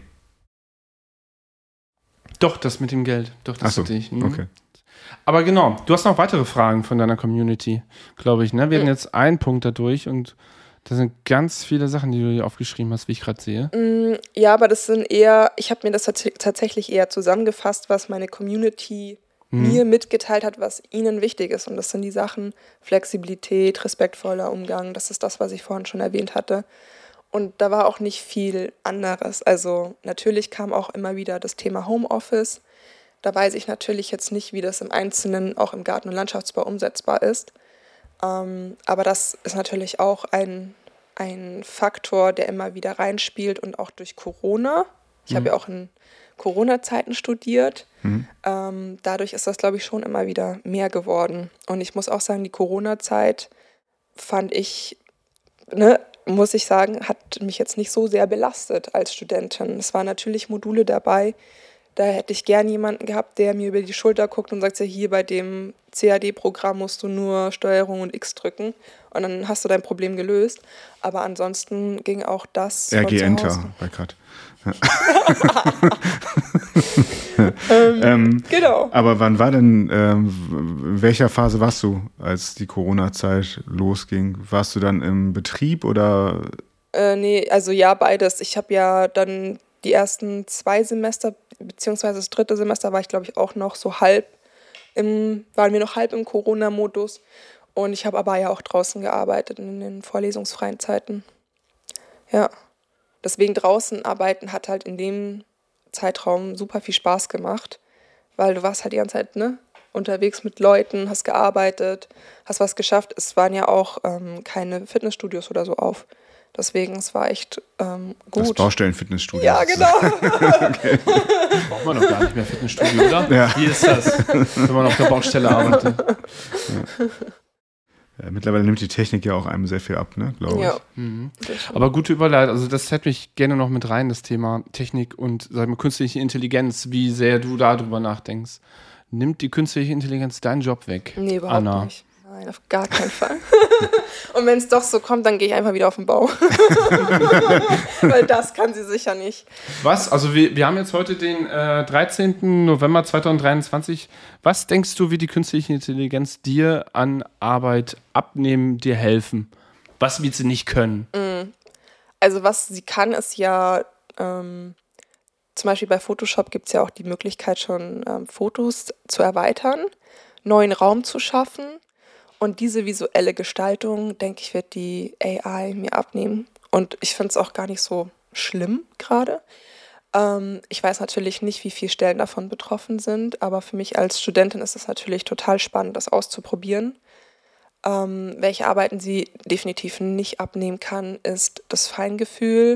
Speaker 4: Doch, das mit dem Geld. Doch, das
Speaker 3: Ach so,
Speaker 4: hatte ich. Mhm.
Speaker 3: Okay.
Speaker 4: Aber genau, du hast noch weitere Fragen von deiner Community, glaube ich. Ne? Wir mhm. hatten jetzt einen Punkt dadurch und da sind ganz viele Sachen, die du hier aufgeschrieben hast, wie ich gerade sehe.
Speaker 1: Ja, aber das sind eher, ich habe mir das tats- tatsächlich eher zusammengefasst, was meine Community mir mitgeteilt hat, was ihnen wichtig ist. Und das sind die Sachen Flexibilität, respektvoller Umgang. Das ist das, was ich vorhin schon erwähnt hatte. Und da war auch nicht viel anderes. Also natürlich kam auch immer wieder das Thema Homeoffice. Da weiß ich natürlich jetzt nicht, wie das im Einzelnen auch im Garten- und Landschaftsbau umsetzbar ist. Ähm, aber das ist natürlich auch ein, ein Faktor, der immer wieder reinspielt und auch durch Corona. Ich mhm. habe ja auch in Corona-Zeiten studiert. Mhm. Ähm, dadurch ist das, glaube ich, schon immer wieder mehr geworden. Und ich muss auch sagen, die Corona-Zeit fand ich, ne, muss ich sagen, hat mich jetzt nicht so sehr belastet als Studentin. Es waren natürlich Module dabei, da hätte ich gern jemanden gehabt, der mir über die Schulter guckt und sagt, ja, hier bei dem C A D-Programm musst du nur Steuerung und X drücken und dann hast du dein Problem gelöst. Aber ansonsten ging auch das
Speaker 3: R G Enter bei Cut. ähm, ähm,
Speaker 1: genau.
Speaker 3: Aber wann war denn, ähm, in welcher Phase warst du, als die Corona-Zeit losging? Warst du dann im Betrieb oder?
Speaker 1: Äh, nee, also ja, beides. Ich habe ja dann die ersten zwei Semester, beziehungsweise das dritte Semester war ich, glaube ich, auch noch so halb im, waren wir noch halb im Corona-Modus. Und ich habe aber ja auch draußen gearbeitet in den vorlesungsfreien Zeiten. Ja. Deswegen draußen arbeiten hat halt in dem Zeitraum super viel Spaß gemacht, weil du warst halt die ganze Zeit, ne, unterwegs mit Leuten, hast gearbeitet, hast was geschafft. Es waren ja auch ähm, keine Fitnessstudios oder so auf. Deswegen, es war echt ähm, gut.
Speaker 3: Das Baustellen-Fitnessstudio.
Speaker 1: Ja, genau.
Speaker 4: Okay. Braucht man doch gar nicht mehr Fitnessstudio, oder? Ja. Wie ist das, wenn man auf der Baustelle arbeitet?
Speaker 3: Ja. äh, mittlerweile nimmt die Technik ja auch einem sehr viel ab, ne, glaube ich.
Speaker 1: Ja.
Speaker 4: Mhm. Aber gute Überleitung, also das hätte mich gerne noch mit rein, das Thema Technik und sag mal, künstliche Intelligenz, wie sehr du darüber nachdenkst. Nimmt die künstliche Intelligenz deinen Job weg?
Speaker 1: Nee, überhaupt
Speaker 4: Anna?
Speaker 1: nicht. Nein, auf gar keinen Fall. Und wenn es doch so kommt, dann gehe ich einfach wieder auf den Bau. Weil das kann sie sicher nicht.
Speaker 4: Was? Also wir, wir haben jetzt heute den äh, dreizehnten November zweitausenddreiundzwanzig. Was denkst du, wie die künstliche Intelligenz dir an Arbeit abnehmen, dir helfen? Was wird sie nicht können?
Speaker 1: Also was sie kann, ist ja, ähm, zum Beispiel bei Photoshop gibt es ja auch die Möglichkeit schon, ähm, Fotos zu erweitern, neuen Raum zu schaffen. Und diese visuelle Gestaltung, denke ich, wird die A I mir abnehmen. Und ich finde es auch gar nicht so schlimm gerade. Ähm, ich weiß natürlich nicht, wie viele Stellen davon betroffen sind, aber für mich als Studentin ist es natürlich total spannend, das auszuprobieren. Ähm, welche Arbeiten sie definitiv nicht abnehmen kann, ist das Feingefühl,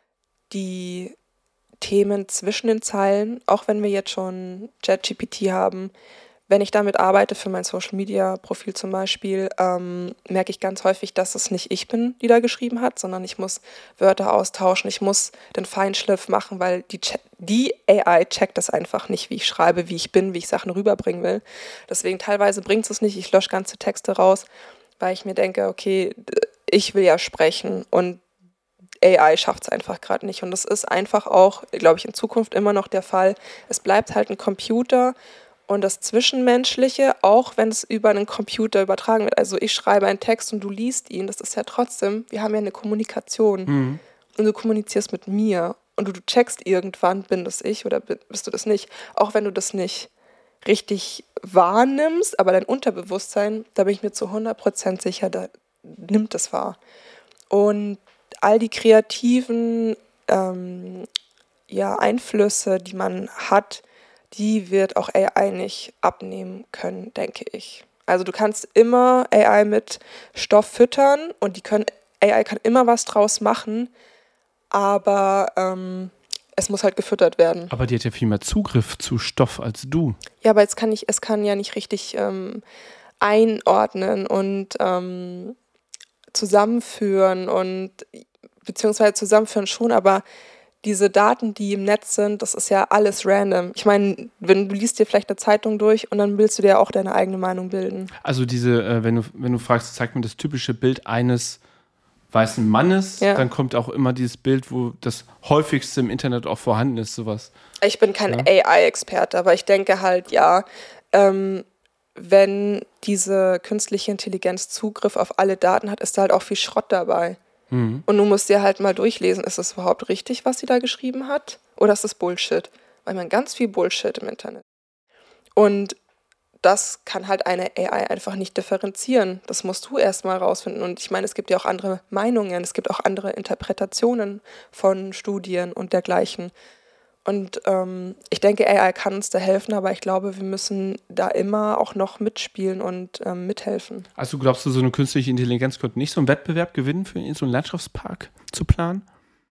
Speaker 1: die Themen zwischen den Zeilen, auch wenn wir jetzt schon ChatGPT haben. Wenn ich damit arbeite, für mein Social-Media-Profil zum Beispiel, ähm, merke ich ganz häufig, dass es nicht ich bin, die da geschrieben hat, sondern ich muss Wörter austauschen, ich muss den Feinschliff machen, weil die, che- die A I checkt das einfach nicht, wie ich schreibe, wie ich bin, wie ich Sachen rüberbringen will. Deswegen teilweise bringt es nicht, ich lösche ganze Texte raus, weil ich mir denke, okay, ich will ja sprechen und A I schafft es einfach gerade nicht. Und das ist einfach auch, glaube ich, in Zukunft immer noch der Fall. Es bleibt halt ein Computer. Und das Zwischenmenschliche, auch wenn es über einen Computer übertragen wird, also ich schreibe einen Text und du liest ihn, das ist ja trotzdem, wir haben ja eine Kommunikation.
Speaker 4: Mhm.
Speaker 1: Und du kommunizierst mit mir und du, du checkst irgendwann, bin das ich oder bist du das nicht. Auch wenn du das nicht richtig wahrnimmst, aber dein Unterbewusstsein, da bin ich mir zu hundert Prozent sicher, da nimmt es wahr. Und all die kreativen ähm, ja, Einflüsse, die man hat, die wird auch A I nicht abnehmen können, denke ich. Also du kannst immer A I mit Stoff füttern und die können, A I kann immer was draus machen, aber ähm, es muss halt gefüttert werden.
Speaker 4: Aber die hat ja viel mehr Zugriff zu Stoff als du.
Speaker 1: Ja, aber es kann, nicht, es kann ja nicht richtig ähm, einordnen und ähm, zusammenführen und beziehungsweise zusammenführen schon, aber diese Daten, die im Netz sind, das ist ja alles random. Ich meine, wenn du liest dir vielleicht eine Zeitung durch und dann willst du dir auch deine eigene Meinung bilden.
Speaker 4: Also diese, äh, wenn du, wenn du fragst, zeig mir das typische Bild eines weißen Mannes,
Speaker 1: Ja.
Speaker 4: dann kommt auch immer dieses Bild, wo das häufigste im Internet auch vorhanden ist, sowas.
Speaker 1: Ich bin kein
Speaker 4: Ja.
Speaker 1: A I-Experte, aber ich denke halt, ja, ähm, wenn diese künstliche Intelligenz Zugriff auf alle Daten hat, ist da halt auch viel Schrott dabei.
Speaker 4: Mhm.
Speaker 1: Und du musst dir halt mal durchlesen, ist es überhaupt richtig, was sie da geschrieben hat? Oder ist es Bullshit? Weil man ganz viel Bullshit im Internet. Und das kann halt eine A I einfach nicht differenzieren. Das musst du erstmal rausfinden. Und ich meine, es gibt ja auch andere Meinungen, es gibt auch andere Interpretationen von Studien und dergleichen. Und ähm, ich denke, A I kann uns da helfen, aber ich glaube, wir müssen da immer auch noch mitspielen und ähm, mithelfen.
Speaker 4: Also glaubst du, so eine künstliche Intelligenz könnte nicht so einen Wettbewerb gewinnen, für so einen Landschaftspark zu planen?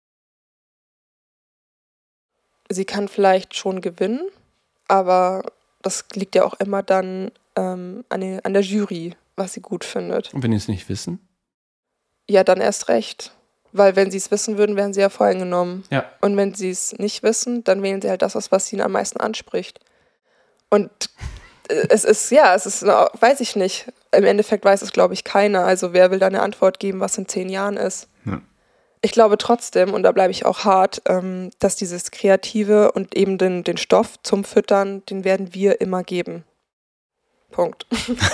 Speaker 1: Sie kann vielleicht schon gewinnen, aber das liegt ja auch immer dann ähm, an, die, an der Jury, was sie gut findet.
Speaker 4: Und wenn die es nicht wissen?
Speaker 1: Ja, dann erst recht. Weil wenn sie es wissen würden, wären sie ja vorhin genommen.
Speaker 4: Ja.
Speaker 1: Und wenn sie es nicht wissen, dann wählen sie halt das, was ihnen am meisten anspricht. Und äh, es ist, ja, es ist, na, weiß ich nicht. Im Endeffekt weiß es, glaube ich, keiner. Also wer will da eine Antwort geben, was in zehn Jahren ist?
Speaker 3: Ja.
Speaker 1: Ich glaube trotzdem, und da bleibe ich auch hart, ähm, dass dieses Kreative und eben den, den Stoff zum Füttern, den werden wir immer geben. Punkt.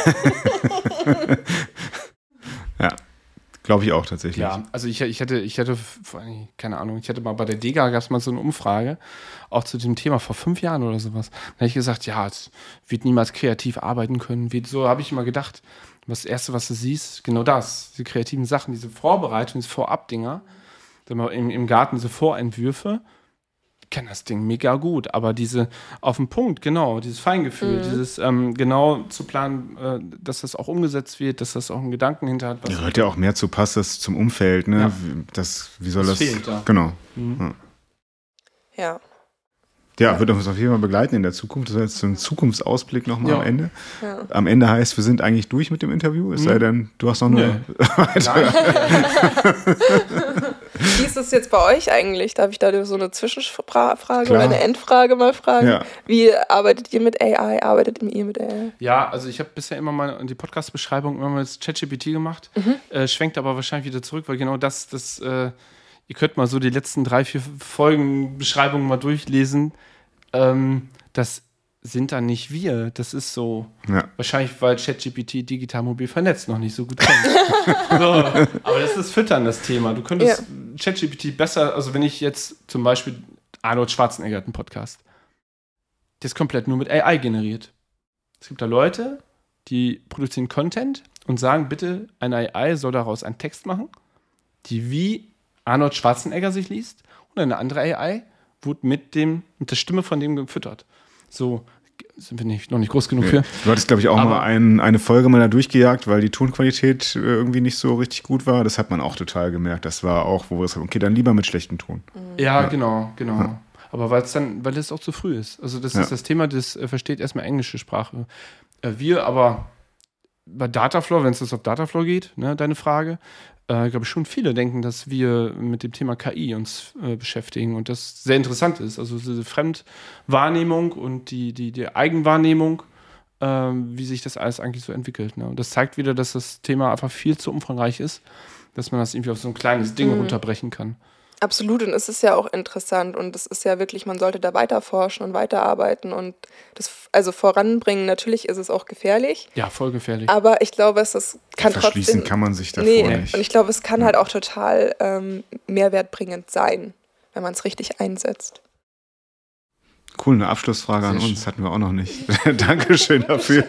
Speaker 3: Ja, glaube ich auch tatsächlich.
Speaker 4: Ja, also ich, ich hätte, ich hätte, keine Ahnung, ich hätte mal bei der DEGA gab es mal so eine Umfrage, auch zu dem Thema vor fünf Jahren oder sowas. Da habe ich gesagt, ja, es wird niemals kreativ arbeiten können. Wird, so habe ich immer gedacht. Das Erste, was du siehst, genau das, diese kreativen Sachen, diese Vorbereitung, diese Vorabdinger, im, im Garten diese Vorentwürfe, ich kenne das Ding mega gut, aber diese auf den Punkt, genau, dieses Feingefühl,
Speaker 1: Mhm.
Speaker 4: dieses ähm, genau zu planen, äh, dass das auch umgesetzt wird, dass das auch einen Gedanken hinter hat. Was
Speaker 3: Gehört ja auch mehr zu, passt das zum Umfeld, ne?
Speaker 4: Ja.
Speaker 3: Wie- Das, wie soll
Speaker 4: Das
Speaker 3: das?
Speaker 4: fehlt da.
Speaker 3: Genau.
Speaker 4: Mhm.
Speaker 1: Ja.
Speaker 3: Ja, wird uns auf jeden Fall begleiten in der Zukunft. Das ist jetzt so ein Zukunftsausblick nochmal
Speaker 4: Ja.
Speaker 3: am Ende.
Speaker 1: Ja.
Speaker 3: Am Ende heißt, wir sind eigentlich durch mit dem Interview, es sei denn, du hast noch eine weitere.
Speaker 1: Wie ist es jetzt bei euch eigentlich? Darf ich da so eine Zwischenfrage
Speaker 3: Klar.
Speaker 1: oder eine Endfrage mal fragen?
Speaker 3: Ja.
Speaker 1: Wie arbeitet ihr mit A I? Arbeitet ihr mit A I?
Speaker 4: Ja, also ich habe bisher immer mal die Podcast-Beschreibung immer mal mit ChatGPT gemacht,
Speaker 1: Mhm.
Speaker 4: äh, schwenkt aber wahrscheinlich wieder zurück, weil genau das, das äh, ihr könnt mal so die letzten drei, vier Folgen Beschreibungen mal durchlesen. Ähm, das sind dann nicht wir. Das ist so,
Speaker 3: Ja.
Speaker 4: wahrscheinlich, weil ChatGPT digital mobil vernetzt noch nicht so gut kennt. so, aber das ist Füttern, das Thema. Du könntest
Speaker 1: Ja.
Speaker 4: ChatGPT besser, also wenn ich jetzt zum Beispiel Arnold Schwarzenegger hat einen Podcast, der ist komplett nur mit A I generiert. Es gibt da Leute, die produzieren Content und sagen, bitte, eine A I soll daraus einen Text machen, die wie Arnold Schwarzenegger sich liest, und eine andere A I wurde mit dem, mit der Stimme von dem gefüttert. So sind wir nicht, noch nicht groß genug für.
Speaker 3: Du hattest, glaube ich, auch
Speaker 4: Aber-
Speaker 3: mal ein, eine Folge mal da durchgejagt, weil die Tonqualität äh, irgendwie nicht so richtig gut war. Das hat man auch total gemerkt. Das war auch, wo wir gesagt haben, okay, dann lieber mit schlechtem Ton.
Speaker 4: Ja, genau, genau. Aber weil es dann, weil es auch zu früh ist. Also das
Speaker 3: Ja.
Speaker 4: ist das Thema, das äh, versteht erstmal englische Sprache. Äh, wir aber bei Dataflow, wenn es das auf Dataflow geht, ne, deine Frage, äh, glaube ich schon viele denken, dass wir mit dem Thema K I uns äh, beschäftigen und das sehr interessant ist. Also diese Fremdwahrnehmung und die, die, die Eigenwahrnehmung, ähm, wie sich das alles eigentlich so entwickelt. Ne? Und das zeigt wieder, dass das Thema einfach viel zu umfangreich ist, dass man das irgendwie auf so ein kleines Ding
Speaker 1: Mhm.
Speaker 4: runterbrechen kann.
Speaker 1: Absolut, und es ist ja auch interessant und es ist ja wirklich, man sollte da weiter forschen und weiterarbeiten und das also voranbringen. Natürlich ist es auch gefährlich,
Speaker 4: Ja, voll gefährlich.
Speaker 1: aber ich glaube, es ist, kann
Speaker 3: Verschließen
Speaker 1: trotzdem...
Speaker 3: kann man sich davor
Speaker 1: Nee,
Speaker 3: nicht.
Speaker 1: und ich glaube, es kann halt auch total ähm, mehrwertbringend sein, wenn man es richtig einsetzt.
Speaker 3: Cool, eine Abschlussfrage
Speaker 4: Sehr
Speaker 3: an
Speaker 4: schön.
Speaker 3: uns hatten wir auch noch nicht. Dankeschön dafür.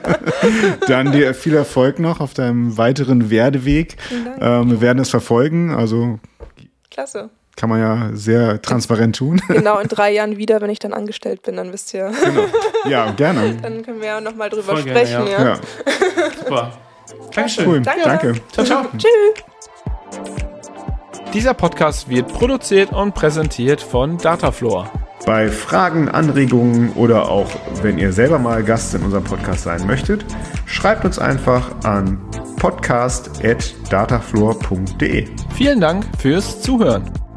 Speaker 3: Dann dir viel Erfolg noch auf deinem weiteren Werdeweg.
Speaker 1: Vielen Dank.
Speaker 3: Ähm, wir werden es verfolgen, also
Speaker 1: Klasse.
Speaker 3: kann man ja sehr transparent tun.
Speaker 1: Genau, in drei Jahren wieder, wenn ich dann angestellt bin, dann wisst ihr,
Speaker 3: Genau. Ja, gerne.
Speaker 1: dann können wir ja nochmal drüber
Speaker 4: Voll gerne,
Speaker 1: sprechen.
Speaker 4: ja.
Speaker 1: Ja.
Speaker 3: Ja,
Speaker 4: Super. Dankeschön.
Speaker 3: cool.
Speaker 1: Danke.
Speaker 3: Danke.
Speaker 4: Ciao, ciao.
Speaker 1: Tschüss.
Speaker 2: Dieser Podcast wird produziert und präsentiert von Dataflow.
Speaker 3: Bei Fragen, Anregungen oder auch wenn ihr selber mal Gast in unserem Podcast sein möchtet, schreibt uns einfach an podcast at datafloor punkt de.
Speaker 2: Vielen Dank fürs Zuhören.